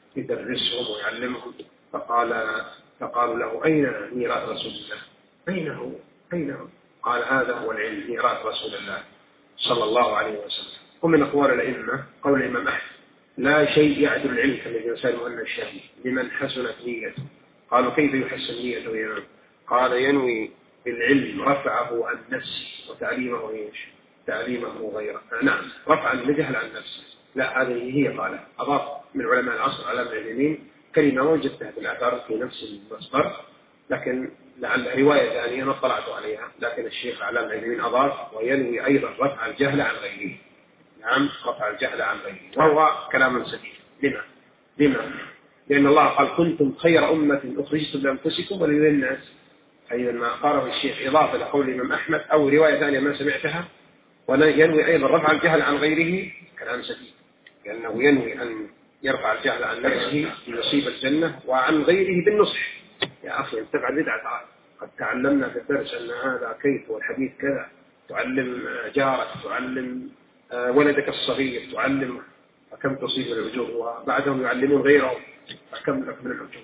يدرسهم ويعلمهم، فقال فقالوا له أين ميراث رسول الله؟ أين هو؟ أين هو؟ قال هذا هو العلم، ميراث رسول الله صلى الله عليه وسلم. ومن أقوال الأئمة قول الإمام أحمد لا شيء يعدل العلم كما يسأل أن الشهيد لمن حسنت نيته. قالوا كيف يحسن نيته يا من؟ قال ينوي بالعلم رفعه عن نفسه وتعليمه ايش؟ تعليمه غيره. نعم، رفع الجهل عن نفسه. لا، هذه هي قالت. أضاف من علماء العصر علماء اليمين كلمة وجدتها في الآثار في نفس المصدر، لكن لعل رواية ثانية ما اطلعت عليها، لكن الشيخ علامة اليمين أضاف وينوي أيضا رفع الجهل عن غيره. نعم، رفع الجهل عن غيره، وهو كلام سديد. لما؟ لما؟ لأن الله قال كنتم خير أمة أخرجت لأنفسكم وللناس. فإذا ما قاله الشيخ إضافة لقول الإمام أحمد أو رواية ثانية ما سمعتها، وينوي أيضا رفع الجهل عن غيره، كلام سديد، لأنه ينوي أن يرفع الجهل عن نفسه ليصيب الجنة وعن غيره بالنصح. يا أخي اتبع بدعة، قد تعلمنا في الدرس أن هذا كيف والحديث كذا، تعلم جارك، تعلم ولدك الصغير، تعلم، فكم تصيب من الأجور، وبعدهم يعلمون غيرهم فكم لك من الأجور.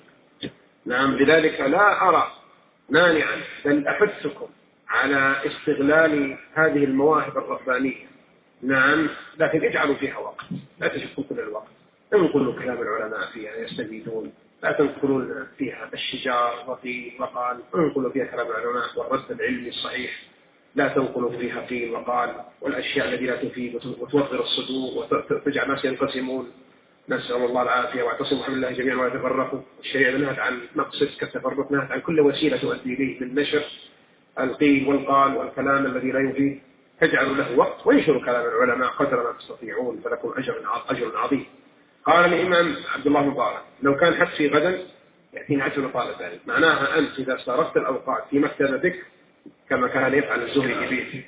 نعم، لذلك لا أرى مانعا، بل أحثكم على استغلال هذه المواهب الربانية. نعم، لكن اجعلوا فيها وقت، لا تشكوا كل الوقت، انقلوا كلام العلماء فيها يستفيدون، لا تنقلون فيها الشجار وقيل وقال، انقلوا فيها كلام العلماء والرد العلمي الصحيح، لا تنقلوا فيها قيل وقال والأشياء التي لا تفيد وتوغر الصدور وتجعل الناس ينقسمون. نسأل الله العافية، واعتصموا بحبل الله جميعا ولا تفرقوا. الشريعة نهت عن مقصد كالتفرق، نهت عن كل وسيلة تؤدي إليه من نشر القيل والقال والكلام الذي لا يفيد. تجعلوا له وقت وانشروا كلام العلماء قدر ما تستطيعون، فلكم أجر أجر عظيم. قال الإمام عبد الله مبارك لو كان حبسي غدا يأتيني عشر طالب ذلك، معناها أنت إذا صرفت الأوقات في مكتبتك كما كان يفعل الزهري في بيته.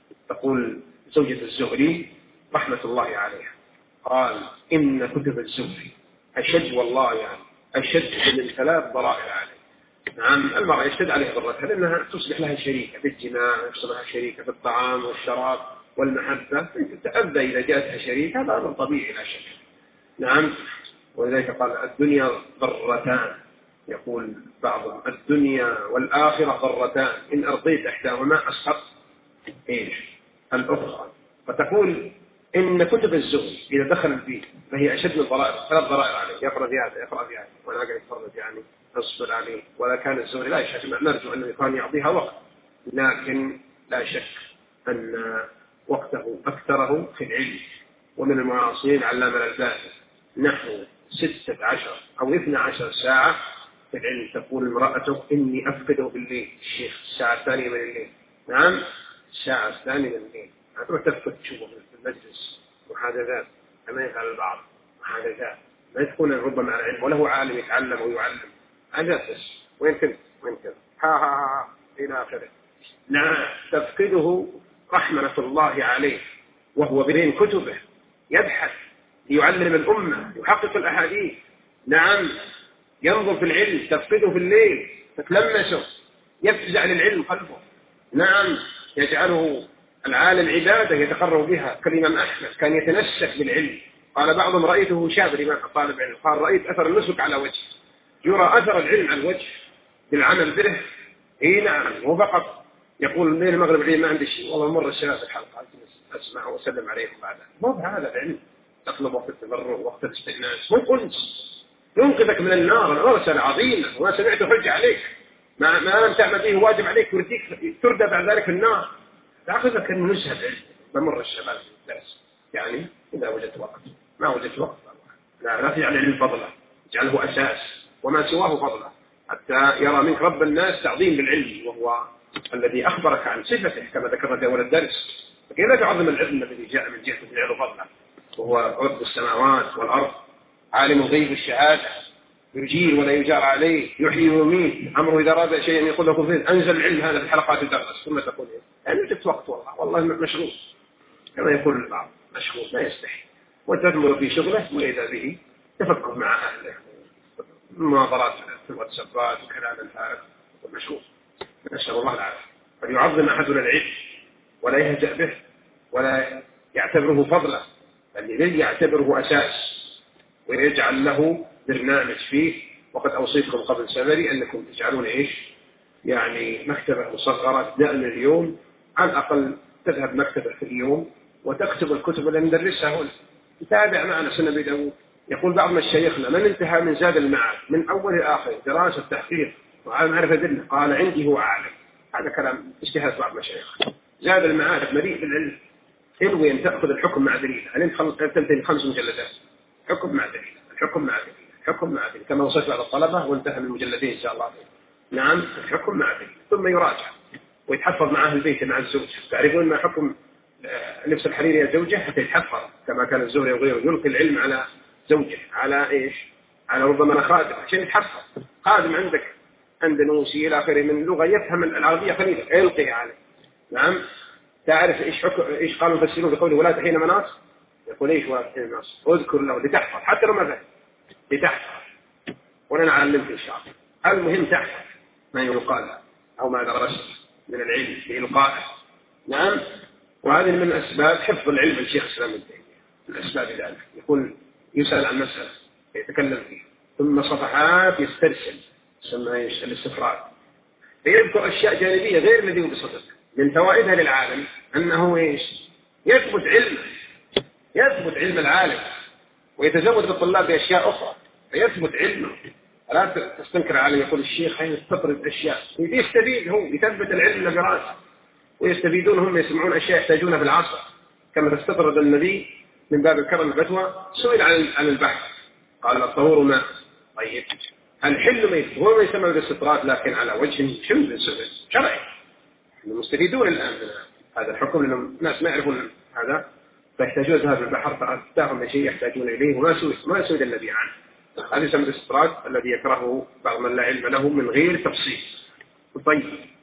تقول زوجة الزهري رحمة الله عليها قال إن كتب الزهري أشد والله يعني أشد من ثلاث ضرائر عليه. نعم، المرأة يشتد عليها ضرتها لأنها تصبح لها شريكة في الجماع، يصبح لها شريكة في الطعام والشراب والمحبة، تتأذى إذا جاءتها شريك، هذا أمر طبيعي لا شك. نعم، ولذلك قال الدنيا ضرتان، يقول بعضهم الدنيا والآخرة ضرتان إن أرضيت إحداهما أسقط إيش الأخرى. فتقول إن كتب الزهد إذا دخل البيت فهي أشد من ضرائر، ثلاث ضرائر عليه، يقرأ في هذا يقرأ في هذا وأنا قاعد أتفرج يعني أصبر عليه. ولا كان الزهد لا يشك، نرجو أنه كان يعطيها وقت، لكن لا شك أن وقته أكثره في العلم. ومن المعاصرين علامة الألباني نحو ستة عشر أو اثنى عشر ساعة في العلم. تقول امرأته إني أفقده بالليل، الشيخ الساعة الثانية من الليل. نعم، الساعة الثانية من الليل أتبقى تفقد تشوفه في المجلس محادثات كما يفعل البعض، محادثات ما تكون ربما على علم وله عالم يتعلم ويعلم أجلس وين كنت وين كنت ها ها ها إلى آخره. نعم، تفقده رحمة الله عليه وهو بين كتبه يبحث ليعلم الأمة، يحقق الأحاديث. نعم، ينظر في العلم، تفقده في الليل تتلمسه، يفزع للعلم قلبه. نعم، يجعله العالم عبادة يتقرب بها كالإمام أحمد كان يتنسك بالعلم. قال بعضهم رأيته شاب الإمام طالب علم، قال رأيت أثر النسك على وجه، يرى أثر العلم على الوجه بالعمل به. إيه نعم، هو فقط يقول الليل المغرب العلم ما عندي شيء، والله مرة الشباب الحلقة أسمع وأسلم عليهم بعدها، مو بهذا العلم. تطلب وقت التبرع وقت الاستئناس، مو أنس ينقذك من النار. النار رسالة عظيمة وما سمعته حج عليك، ما ما لم تعمل به واجب عليك يرديك تردى بعد ذلك النار. تأخذك أنه نشهد بمر الشباب الدرس يعني إذا وجدت وقت، ما وجدت وقت لا لا تجعل العلم فضله، اجعله أساس وما سواه فضله، حتى يرى منك رب الناس تعظيم للعلم وهو الذي أخبرك عن صفته كما ذكرنا في أول الدرس. فكيف تعظم العلم الذي جاء من جهة تجعله فضله، وهو رب السماوات والأرض، عالم الغيب والشهادة، يجير ولا يجار عليه، يحيي ويميت، أمره إذا أراد شيئا يقول له فيه. أنزل العلم هذا في حلقات الدرس ثم تقول إيه؟ يعني وجدت وقت والله والله مشغول كما يقول البعض، مشغول لا يستحي، وتثمر في شغله وإذا به تفكر مع أهله، مناظرات في الواتسابات وكلام الفارغ، مشغول. نسأل الله العافية. فليعظم أحدنا العلم ولا يهجأ به ولا يعتبره فضلا، بل يعتبره أساس ويجعل له برنامج فيه. وقد أوصيكم قبل سفري أنكم تجعلون إيش يعني مكتبة مصغرة تبدأ من اليوم، على الأقل تذهب مكتبة في اليوم وتكتب الكتب اللي ندرسها هنا، تتابع معنا سنة أبي داود. يقول بعض مشايخنا من انتهى من زاد المعاد من أول آخر دراسة تحقيق وعلى معرفة دله قال عندي هو أعلم. هذا كلام اجتهاد بعض مشايخ. زاد المعاد مليء بالعلم، حلو أن تأخذ الحكم مع دليل. هل تنتهي خمس مجلدات حكم مع دليل، الحكم مع دليل، الحكم مع دليل، كما وصلت بعض الطلبة وانتهى من المجلدين إن شاء الله. نعم الحكم مع دليل، ثم يراجع ويتحفظ مع أهل البيت مع الزوج. تعرفون ما حكم لبس الحرير يا زوجة حتى يتحفظ، كما كان الزهري وغيره يلقي العلم على زوجه، على إيش، على ربما خادم عشان يتحفظ. خادم عندك أندلسي إلى آخره من لغة يفهم العربية قليلا يلقي عليه. نعم تعرف إيش حكم إيش قالوا المفسرون بقوله ولا تحين مناص؟ يقول إيش ولا تحين مناص؟ أذكر له لتحفظ حتى لو ما فهم لتحفظ، ولنا علمت إن شاء الله. المهم تحفظ ما يقال أو ما درست من العلم بإلقائه. نعم وهذه من أسباب حفظ العلم الشيخ الإسلام ابن تيمية، من أسباب ذلك. يقول يسأل عن مسألة يتكلم فيه ثم صفحات يسترسل يسمى الاستفراد، فيذكر أشياء جانبية غير الذي هو بصدق. من فوائدها للعالم أنه إيش يثبت علم يثبت علم العالم ويتزود بالطلاب بأشياء أخرى فيثبت علمه. لا تستنكر عليه يقول الشيخ هاي يستطرد أشياء، يستفيد هو يثبت العلم براسه، ويستفيدون هم يسمعون أشياء يحتاجونها بالعصر. كما تستطرد النبي من باب الكرم الفتوى سئل عن البحث قال الطهور ماء طيب الحل ميت، هو ما يسمى بالاستطراد لكن على وجه شمل شرعي. المستفيدون الآن من هذا الحكم لأن الناس ما يعرفون هذا فيحتاجون ذهاب البحر فأتاهم شيء يحتاجون إليه وما سئل ما سئل النبي عنه. هذا يسمى الاستطراد الذي يكرهه بعض من لا علم له من غير تفصيل. طيب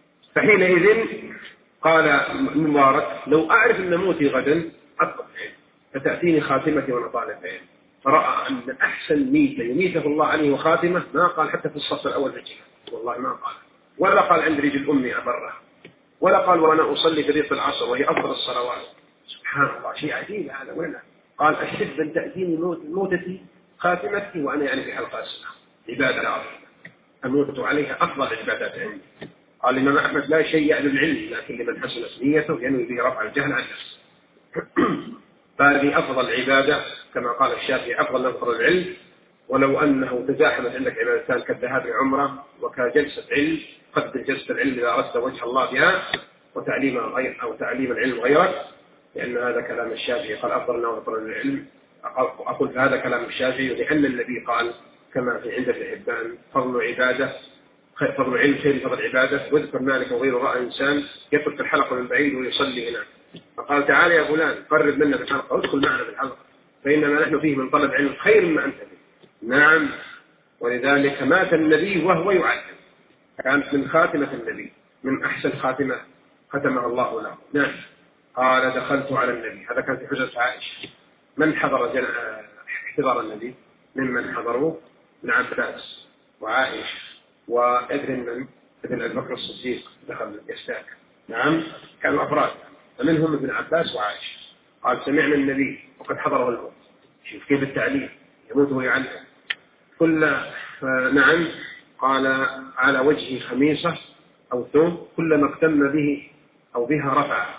فحينئذ قال مبارك لو أعرف أن موتي غدا أطلب فتأتيني خاتمتي وأنا طالب علم. فرأى أن أحسن ميتة يميته الله عليه وخاتمة ما قال حتى في الصف الأول في الجهة والله ما قال، ولا قال عند رجل أمي أبره، ولا قال وأنا أصلي فريضة العصر وهي أفضل الصلوات. سبحان الله شيء عجيب هذا. ولا قال أحب أن تأتيني موتتي خاتمتي وأنا يعني في حلقة السنة عبادة عظيمة أموت عليها أفضل العبادات عندي. قال الإمام أحمد لا شيء يعني العلم لكن لمن حسنت نيته ينوي به رفع الجهل عن نفسه. فهذه أفضل عبادة كما قال الشافعي أفضل نفر العلم، ولو أنه تزاحمت عندك عبادتان كالذهاب عمرة وكجلسة علم قدم جلسة العلم إذا أردت وجه الله بها وتعليم غير أو تعليم العلم غيرك، لأن هذا كلام الشافعي قال أفضل نفر العلم. أقول هذا كلام الشافعي لأن النبي قال كما في عند ابن حبان فضل عبادة فضل علم خير فضل عبادة. واذكر مالك وغيره رأى إنسان يترك الحلقة من بعيد ويصلي هناك فقال تعالى يا فلان قرب منا بالحلقة وادخل معنا بالحلقة فإنما نحن فيه من طلب علم خير ما أنت فيه. نعم ولذلك مات النبي وهو يعلم، كانت من خاتمة النبي من أحسن خاتمة ختمها الله له. نعم قال دخلت على النبي. هذا كان في حجة عائشة. من حضر احتضار النبي ممن حضروه ابن عباس وعائشة وابن من ابن أبي بكر الصديق دخل يستاك. نعم كانوا أفراد فمنهم ابن عباس وعائشة. قال سمعنا النبي وقد حضره الموت. شوف كيف التعليم يموت ويعلم كل. نعم قال على وجه خميصة أو ثوب كلما اقتم به أو بها رفع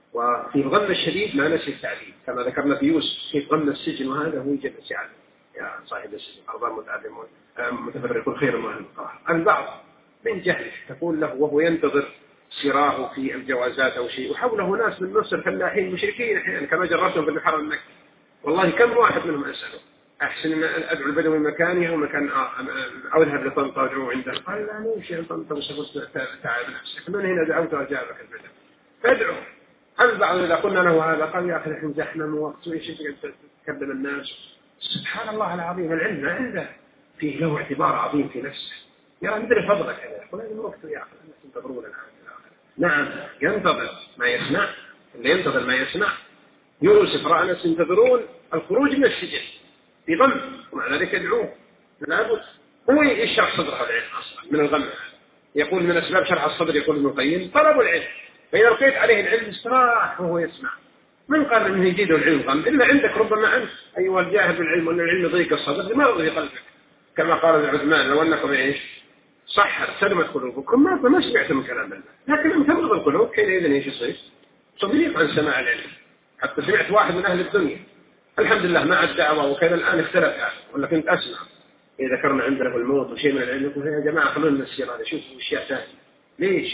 وفي الغم الشديد ما نسي التعليم كما ذكرنا في يوسف في غم السجن، وهذا هو جلس يعلم يا صاحب السجن أرباب متعلمون متفرقون خير من أهل القرآن. البعض من جهله تقول له وهو ينتظر سراه في الجوازات أو شيء وحوله ناس من مصر فلاحين مشركين أحيانا كما جربتهم في الحرم المكي، والله كم واحد منهم أسأله أحسن أن أدعو البدوي مكاني ومكان أو أذهب لطنطا وأدعو عنده، قال لا ليش يا طنطا وسبت تعب نفسك، من هنا دعوت وأجابك البدوي فادعو. البعض إذا قلنا له هذا قال يا أخي نحن زحمة ووقت وإيش تكلم الناس. سبحان الله العظيم العلم عنده فيه له اعتبار عظيم في نفسه، يرى مثل فضلك هذا يقول هذا وقت يا أخي الناس ينتظرون الآن. نعم ينتظر ما يسمع، اللي ينتظر ما يسمع. يوسف رأى ناس ينتظرون الخروج من السجن في غم ومع ذلك يدعوه لابد هو يشرح صدره العلم أصلا من الغم. يقول من أسباب شرح الصدر يقول ابن القيم طلب العلم، فإذا لقيت عليه العلم استراح وهو يسمع. من قال أنه يجيده العلم غم إلا عندك ربما أنت أيها الجاهل بالعلم وأن العلم ضيق الصدر لماذا في قلبك كما قال عثمان لو أنكم إيش صحت سلمت قلوبكم ما ما سمعتم من كلام الله، لكن لم تبلغ القلوب حينئذ ايش يصير؟ تضيق عن سماع العلم. حتى سمعت واحد من أهل الدنيا الحمد لله مع الدعوة وكذا الآن اختلف يعني ولا كنت أسمع إذا ذكرنا عندنا في الموت وشيء من العلم يقول يا جماعة خلونا نسير هذا شوفوا أشياء ثانية ليش؟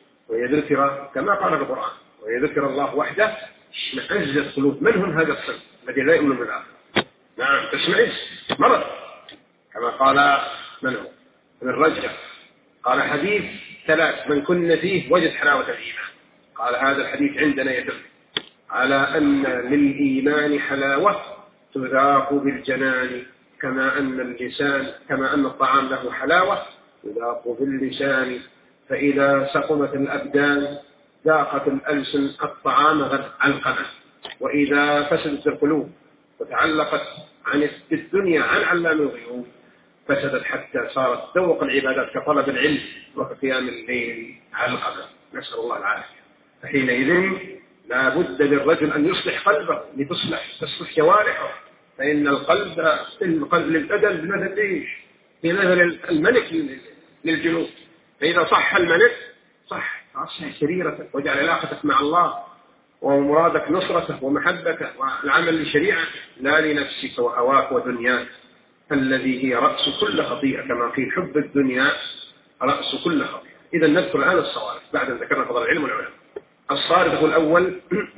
ويذكر كما قال القرآن ويذكر الله وحده اشمئزت قلوب من هم هذا الصنف الذي لا يؤمن بالآخرة. نعم تشمئز مرض كما قال من هو من الرجل قال حديث ثلاث من كن فيه وجد حلاوة الإيمان. قال هذا الحديث عندنا يدل على أن للإيمان حلاوة تذاق بالجنان كما أن اللسان كما أن الطعام له حلاوة تذاق باللسان، فإذا سقمت الأبدان ذاقت الألسن الطعام علقمة، وإذا فسدت القلوب وتعلقت عن الدنيا عن علام الغيوب فسدت حتى صارت تذوق العبادات كطلب العلم وكقيام الليل علقمة، نسأل الله العافية. فحينئذ لا بد للرجل أن يصلح قلبه لتصلح تصلح جوارحه، فإن القلب القلب للبدن بمثل إيش؟ بمثل الملك للجنود، فإذا صح الملك صح أصلح سريرتك واجعل علاقتك مع الله ومرادك نصرته ومحبته والعمل لشريعته لا لنفسك وهواك ودنياك الذي هي رأس كل خطيئة كما قيل حب الدنيا رأس كل خطيئة. إذا نذكر الآن الصوارف بعد أن ذكرنا فضل العلم والعلم. الصارف الأول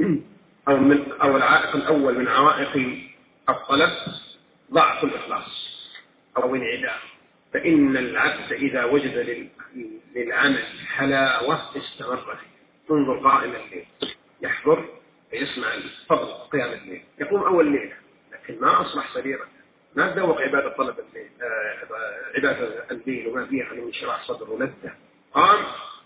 أو من أو العائق الأول من عوائق الطلب ضعف الإخلاص أو انعدام، فإن العبد إذا وجد للعمل حلاوة استمر فيه. انظر قائم الليل يحضر فيسمع الفضل قيام الليل يقوم أول ليلة لكن ما أصلح سريرته ما تذوق عبادة طلب الليل آه عبادة الليل وما فيها من انشراح صدر ولذة. قام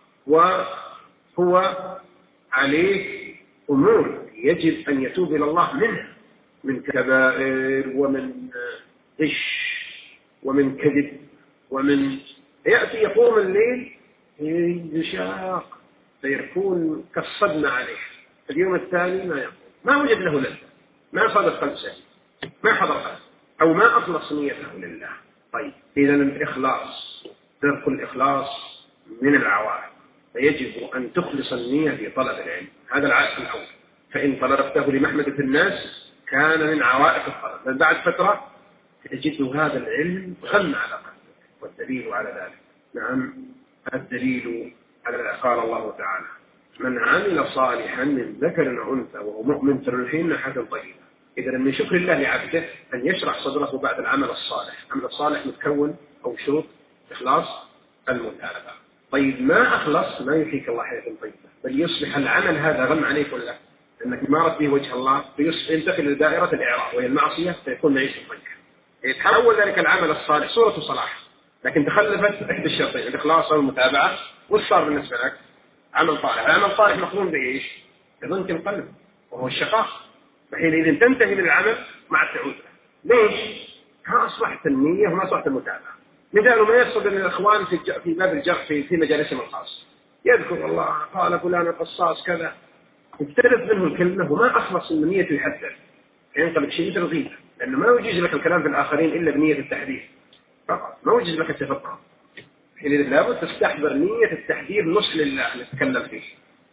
وهو عليه أمور يجب أن يتوب إلى الله منها من كبائر ومن غش ومن كذب ومن يأتي يقوم الليل يشاق فيكون كالصدمة عليه. اليوم الثاني ما يقوم ما وجد له لذة ما صادف قلب سليم ما حضر قلب أو ما أخلص نيته لله. طيب إذا الإخلاص ترك الإخلاص من العوائق، فيجب أن تخلص النية في طلب العلم. هذا العائق الأول، فإن طلبته لمحمدة الناس كان من عوائق الطلب، بل بعد فترة تجد هذا العلم غم على قلبك. والدليل على ذلك نعم الدليل على قال الله تعالى من عمل صالحا من ذكر أو أنثى وهو مؤمن فلنحيينه حياة طيبة. إذا من شكر الله لعبده أن يشرح صدره بعد العمل الصالح. العمل الصالح متكون أو شروط إخلاص المتابعة. طيب ما أخلص ما يحييك الله حياة طيبة، بل يصبح العمل هذا غم عليك ولا أنك ما رد به وجه الله فينتقل لدائرة الإعراض وهي المعصية فيكون معيش الضيق. يتحول ذلك العمل الصالح صورة صلاح لكن تخلفت إحدى الشرطين الإخلاص والمتابعة، والصار بالنسبة لك عمل صالح. العمل صالح مقرون بإيش؟ بضنك القلب وهو الشقاء، فحينئذ تنتهي من العمل مع التعود. ليش؟ ها أصبحت النية وما أصبحت المتابعة. مثال ما يحصل من الإخوان في في باب الجرح في في مجالسهم الخاص يذكر الله قال فلان القصاص كذا يختلف منه الكلمة وما أخلص من نيته يحدث ينقلب شيء مثل الغيبة، لأنه ما يجيز لك الكلام في الآخرين إلا بنية التحذير فقط، ما يجيز لك التفقه. حينئذ لابد تستحضر نية التحذير نص لله نتكلم فيه.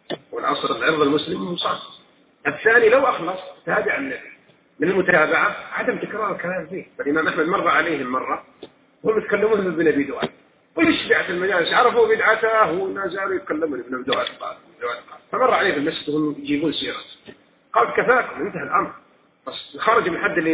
والأصل أن عرض المسلم مصاب. الثاني لو أخلص تابع النبي من المتابعة عدم تكرار الكلام فيه. فالإمام أحمد مر عليهم مرة هم يتكلمون ابن أبي دواد ويشبع في المجالس، عرفوا بدعته والناس زالوا يتكلمون ابن أبي دواد، فمر عليه في المسجد وهم يجيبون سيرة، قال كفاكم انتهى الأمر، بس خرج من حد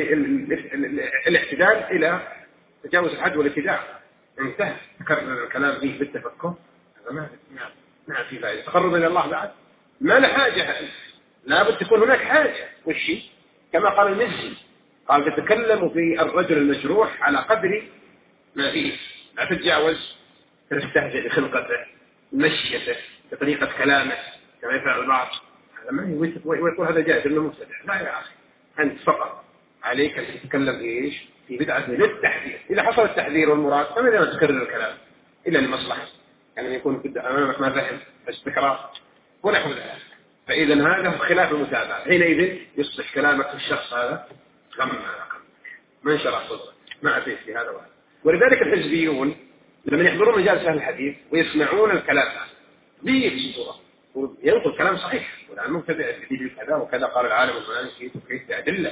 الاعتدال إلى تجاوز الحد والابتداع، انتهى. تكرر الكلام فيه بالتفكر هذا ما ما في فائدة. تقرب إلى الله بعد ما له حاجة، لابد تكون هناك حاجة. والشيء كما قال المزي قال تتكلم في الرجل المجروح على قدر ما فيه، لا تتجاوز، تستهزئ بخلقته، مشيته، بطريقة كلامه كما يفعل البعض. هذا ما ويقول هذا جائز انه مبتدع. لا يا اخي، انت فقط عليك ان تتكلم في ايش؟ في بدعة للتحذير. اذا حصل التحذير والمراد فماذا ما تكرر الكلام الا لمصلحة، يعني يكون امامك ما فهم استقرار ونحو ذلك. فاذا هذا خلاف المتابعة، حينئذ يصبح كلامك في الشخص هذا غم على قلبك، ما انشرح صدرك، ما اتيت في هذا وهذا. ولذلك الحزبيون لما يحضرون مجالس اهل الحديث ويسمعون الكلام ليه صورة ينقل كلام صحيح، والآن مبتدع يجيب كذا وكذا قال العالم المالكي وكيف أدلة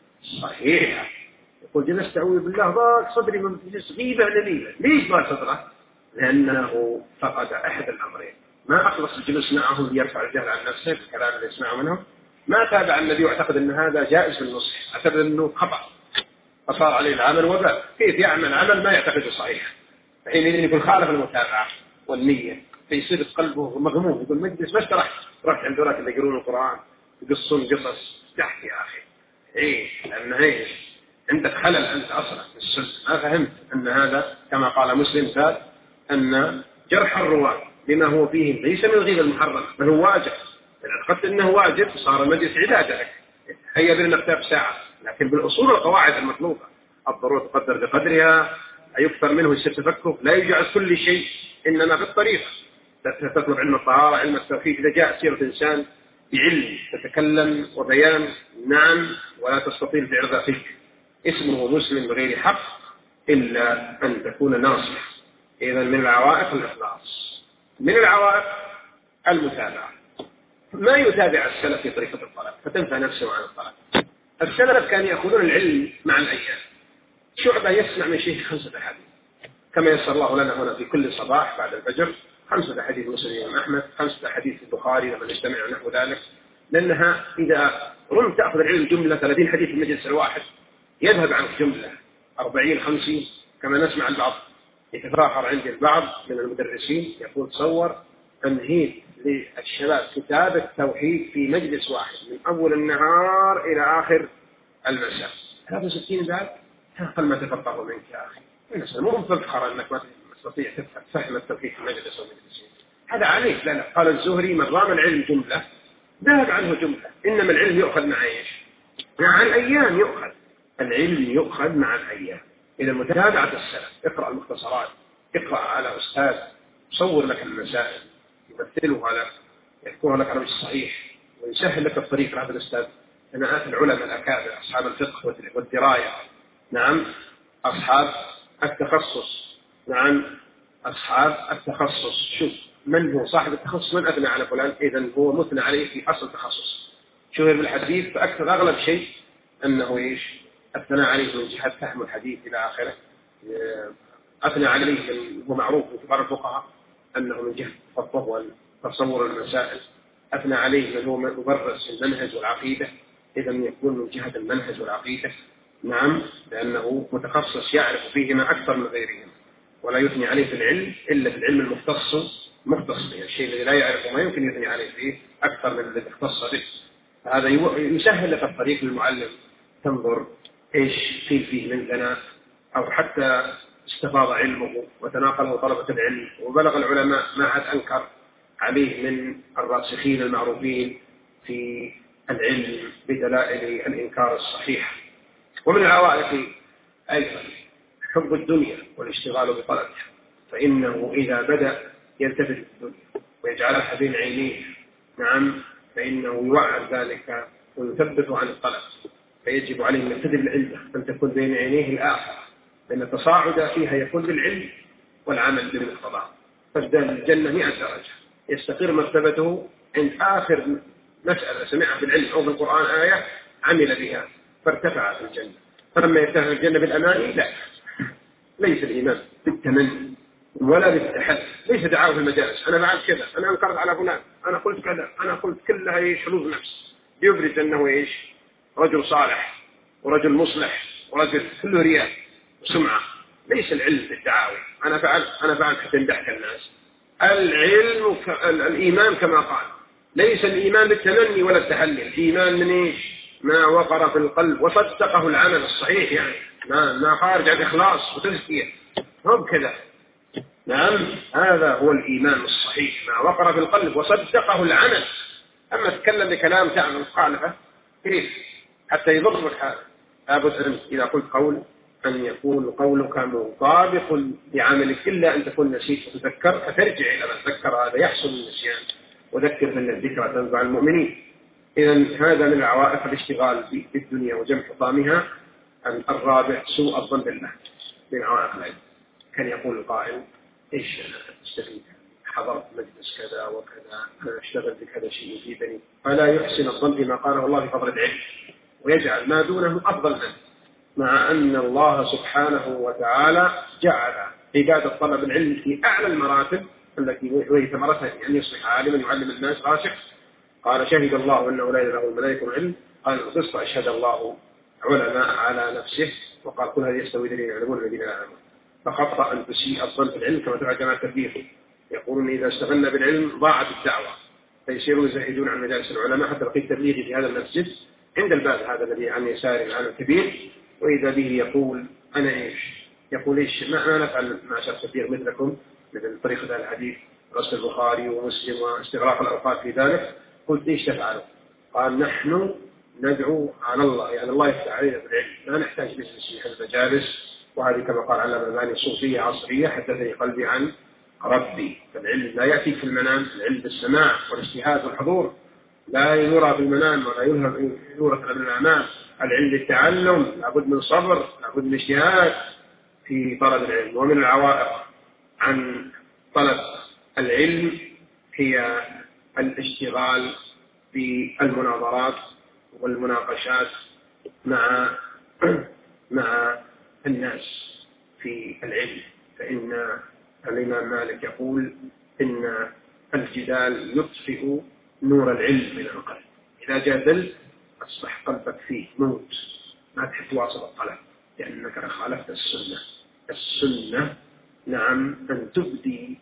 صحيحة، يقول جلست أعوذ بالله ضاق صدري من جلس غيبة نبيلة. ليش ضاق صدره؟ لأنه فقد أحد الأمرين، ما أخلص الجلوس معهم ليرفع الجهل عن نفسه في الكلام اللي يسمعه منهم، ما تابع النبي واعتقد أن هذا جائز في النصح، اعتقد أنه خطأ فصار عليه العمل وبال. كيف يعمل عمل ما يعتقده صحيح؟ حينئذ يكون خالف المتابعة والنية، فيصير قلبه مغموم، يقول مجلس ما اشترحت، رحت عند ذولاك اللي يقرون القرآن يقصون قصص تحت يا أخي. إيه لأن إيه عندك خلل أنت أصلا في السنة، ما فهمت أن هذا كما قال مسلم قال أن جرح الرواة بما هو فيه ليس من الغيبة المحرمة بل هو واجب. إذا اعتقدت أنه واجب صار المجلس عبادة لك، هيا بنا نكتب ساعة، لكن بالأصول والقواعد المطلوبة الضرورة تقدر بقدرها، يكثر منه التفكك، لا يجعل كل شيء، إنما بالطريقة. تطلب علم الطهارة، علم التوحيد، إذا جاء سيرة إنسان بعلم تتكلم وبيان نعم، ولا تستطيع تعرض فيك اسمه مسلم بغير حق إلا أن تكون ناصح. إذا من العوائق الإخلاص، من العوائق المتابعة. ما يتابع السلف في طريقة الطلب فتنفى نفسه عن الطلب. السلف كانوا يأخذون العلم مع الأيام. شعبة يسمع من شيخ خمسة أحاديث كما يسر الله لنا هنا في كل صباح بعد الفجر، خمسة أحاديث مسلم أحمد، خمسة أحاديث البخاري لما نجتمع ونحو ذلك، لأنها إذا رمت تأخذ العلم جملة ثلاثين حديث في المجلس الواحد يذهب عنك جملة أربعين خمسين. كما نسمع البعض يتفاخر عند البعض من المدرسين يقول تصور تمهيد للشباب كتاب التوحيد في مجلس واحد من أول النهار إلى آخر المساء، ثلاثة وستين باب، قل ما تفقه منك يا أخي. مو تفخر أنك ما تستطيع تفهم التوحيد في مجلس ومجلسين، هذا عليك. لا لا، قال الزهري من رام العلم جملة ذهب عنه جملة. إنما العلم يؤخذ مع إيش؟ مع الأيام يؤخذ العلم، يؤخذ مع الأيام. إذا متابعة السلف، اقرأ المختصرات، اقرأ على أستاذ يصور لك المسائل يمثلها لك، يذكرها لك على وجه الصحيح ويسهل لك الطريق لهذا الأستاذ. جماعات العلماء الأكابر أصحاب الفقه والدراية، نعم أصحاب التخصص، نعم أصحاب التخصص. شوف من هو صاحب التخصص، من أثنى على فلان، إذن هو مثنى عليه في أصل التخصص. شهر بالحديث فأكثر أغلب شيء أنه إيش أثنى عليه من جهة فهم الحديث إلى آخره. أثنى عليه من هو معروف من كبار الفقهاء أنه من جهة الفقه وتصور المسائل. أثنى عليه من هو مبرز المنهج والعقيدة، إذن يكون من جهة المنهج والعقيدة، نعم، لأنه متخصص يعرف فيهما أكثر من غيرهم. ولا يثني عليه في العلم إلا في العلم المختص مختص به، الشيء الذي لا يعرفه ما يمكن يثني عليه فيه أكثر من الذي اختص به. هذا يسهل لك الطريق للمعلم، تنظر إيش قيل فيه من ثناء، أو حتى استفاض علمه وتناقله طلبة العلم وبلغ العلماء ما عاد أنكر عليه من الراسخين المعروفين في العلم بدلائل الإنكار الصحيح. ومن العوائق أيضا حب الدنيا والاشتغال بطلبها، فإنه إذا بدأ يلتفت الدنيا ويجعلها بين عينيه، نعم، فإنه يوعد ذلك ويثبت عن الطلب، فيجب عليه أن يبتدئ العلم أن تكون بين عينيه الآخرة، لأن التصاعد فيها يكون بالعلم والعمل بالمقتضى. فازداد الجنة مئة درجة، يستقر مرتبته عند آخر مسألة سمعها في العلم أو في القرآن آية عمل بها فارتفع في الجنة. فلما يرتفع الجنة بالأماني لا، ليس الإيمان بالتمني ولا بالتحدي، ليس دعاوى في المجالس أنا فعلت كذا، أنا أنكرت على فلان، أنا قلت كذا، أنا قلت كلها إيش حلول نفس يبرز أنه إيش رجل صالح ورجل مصلح ورجل كله رياء وسمعة. ليس العلم بالدعاوى أنا فعلت أنا فعلت حتى يمدحك الناس. العلم ك... الإيمان كما قال ليس الإيمان بالتمني ولا التحلي، الإيمان من إيش ما وقر في القلب وصدقه العمل الصحيح، يعني ما ما خارج عن إخلاص وتزكية هم كذا. نعم هذا هو الإيمان الصحيح ما وقر في القلب وصدقه العمل. أما تتكلم بكلام تعمل مخالفة كيف حتى يضرك هذا؟ لابد إذا قلت قول أن يكون قولك مطابق لعملك إلا أن تكون نسيت وتذكر فترجع إلى من ذكر، هذا يحصل النسيان وذكر من الذكرى تنفع المؤمنين. إذن هذا من عوائق الاشتغال بالدنيا وجمع حطامها. الرابع سوء الظن بالله من عوائق العلم. كان يقول القائل إيش أنا أستفيد حضرت مجلس كذا وكذا، أنا أشتغل بكذا شيء يفيدني، فلا يحسن الظن بما قاله الله في فضل العلم ويجعل ما دونه أفضل منه، مع أن الله سبحانه وتعالى جعل عبادة طلب العلم في أعلى المراتب التي وهي ثمرتها أن يصبح عالما يعلم الناس راسخ. قال شهد الله أنه لا إله إلا هو الملائكة والعلم، قال القسط أشهد الله علماء على نفسه، وقال كل هذه يستوي الذين يعلمون والذين لا يعلمون. فخطأ أن تسيء الظن في العلم كما تفعل جماعة التبليغ يقولون إذا استغلنا بالعلم ضاعت الدعوة، فيصيرون يزهدون عن مجالس العلماء. حتى لقيت تبليغي في هذا المسجد عند الباب هذا الذي عن يسار العالم الكبير، وإذا به يقول أنا إيش يقول إيش ما نفعل معشر التبليغ مثلكم مثل طريقة الحديث غسل البخاري ومسلم واستغراق الأوقات في ذلك. قلت إيش تفعل؟ قال نحن ندعو على الله، يعني الله يفتح علينا بالعلم، لا نحتاج لشيء هذا المجالس. وهذه كما قال علامة الألباني صوفية عصرية حدثني قلبي عن ربي. فالعلم لا يأتي في المنام، العلم بالسماع والاجتهاد والحضور، لا يرى في المنام ولا يورى في الأمام. العلم بالتعلم لابد من صبر، لابد من اجتهاد في طلب العلم. ومن العوائق عن طلب العلم هي الاشتغال بالمناظرات والمناقشات مع مع الناس في العلم. فإن الإمام مالك يقول إن الجدال يطفئ نور العلم من القلب. إذا جادلت أصبح قلبك فيه موت، ما تحب تواصل الطلب لأنك خالفت السنة. السنة نعم أن تبدي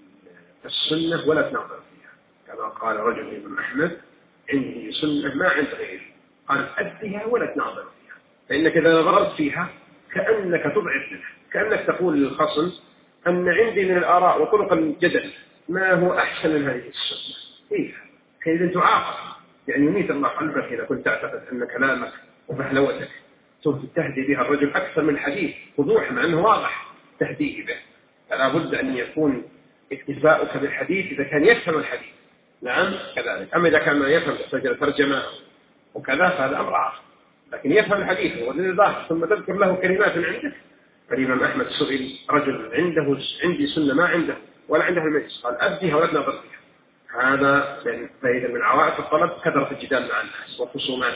السنة ولا تناظر فيها، كما قال رجل الإمام أحمد عندي سنة ما عند غيري، قال أديها ولا تناظر فيها، فإنك إذا نظرت فيها كأنك تضعف منها، كأنك تقول للخصم أن عندي من الآراء وطرق الجدل ما هو أحسن من هذه السنة. كيف؟ كيف تعاقب؟ يعني يميت الله قلبك إذا كنت تعتقد أن كلامك وفهلوتك تهدي بها الرجل أكثر من حديث وضوح، مع أنه واضح تهديه به. فلا بد أن يكون اكتفاؤك بالحديث إذا كان يفهم الحديث، نعم كذلك. أما إذا كان ما يفهم يحتاج ترجمة وكذا فهذا أمر آخر، لكن يفهم الحديث والظاهر ثم تذكر له كلمات عندك. فالإمام أحمد سئل رجل عنده عندي سنة ما عنده ولا عنده المجلس، قال أديها ولا تنظر فيها. هذا فإذا من عوائق الطلب كثرة الجدال مع الناس والخصومات،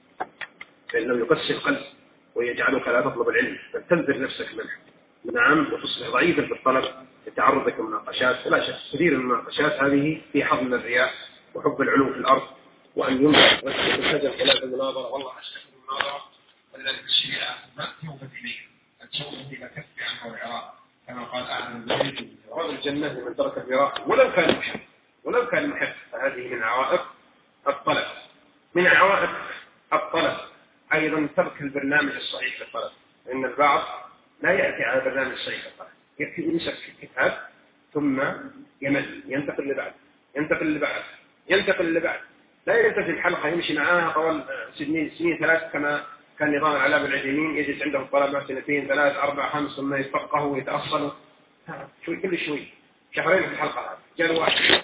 فإنه يقسي القلب ويجعلك لا تطلب العلم بل تنذر نفسك منه، نعم، وتصبح ضعيفا في الطلب لتعرضك للمناقشات. ولا شك كثير من المناقشات هذه في حظ من الرياء وحب العلو في الأرض، وأن ينظر ويتسجل خلاف المناظرة. والله أشتكي المناظرة والذي الشريعة ما توبت إليه التوبة إلى كف عنها وعراء، كما قال أعلم الزيت ورد الجنة لمن ترك الفراق ولو كان محب ولو كان محب. فهذه من عوائق الطلب. من عوائق الطلب أيضا ترك البرنامج الصحيح للطلب، لأن البعض لا يأتي على برنامج صحيح للطلب، يكفي يمسك في الكتاب ثم يمل ينتقل لبعد ينتقل لبعد ينتقل لبعد لا ينتهي الحلقة يمشي معاها طوال سنين سنين ثلاث، كما كان نظام العلامة العثيمين يجلس عنده الطلبة سنتين ثلاث أربع خمس ثم يتفقهوا ويتأصلوا شوي كل شوي شهرين في الحلقة هذه جاء واحد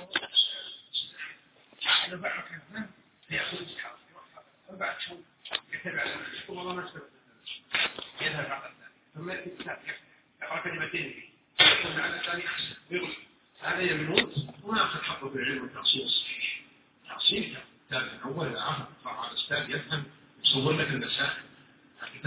يأخذ الحلقة وبعد شوي يتبع الشكوى والله ما سبب يذهب بعد ثم يقرأ كلمتين فيه ثم على الثاني أحسن ويقول هذا يموت وما أخذ حقه في العلم والتأصيل الصحيح. تفصيل من أول إلى آخر، فالأستاذ يفهم يصور لك المسائل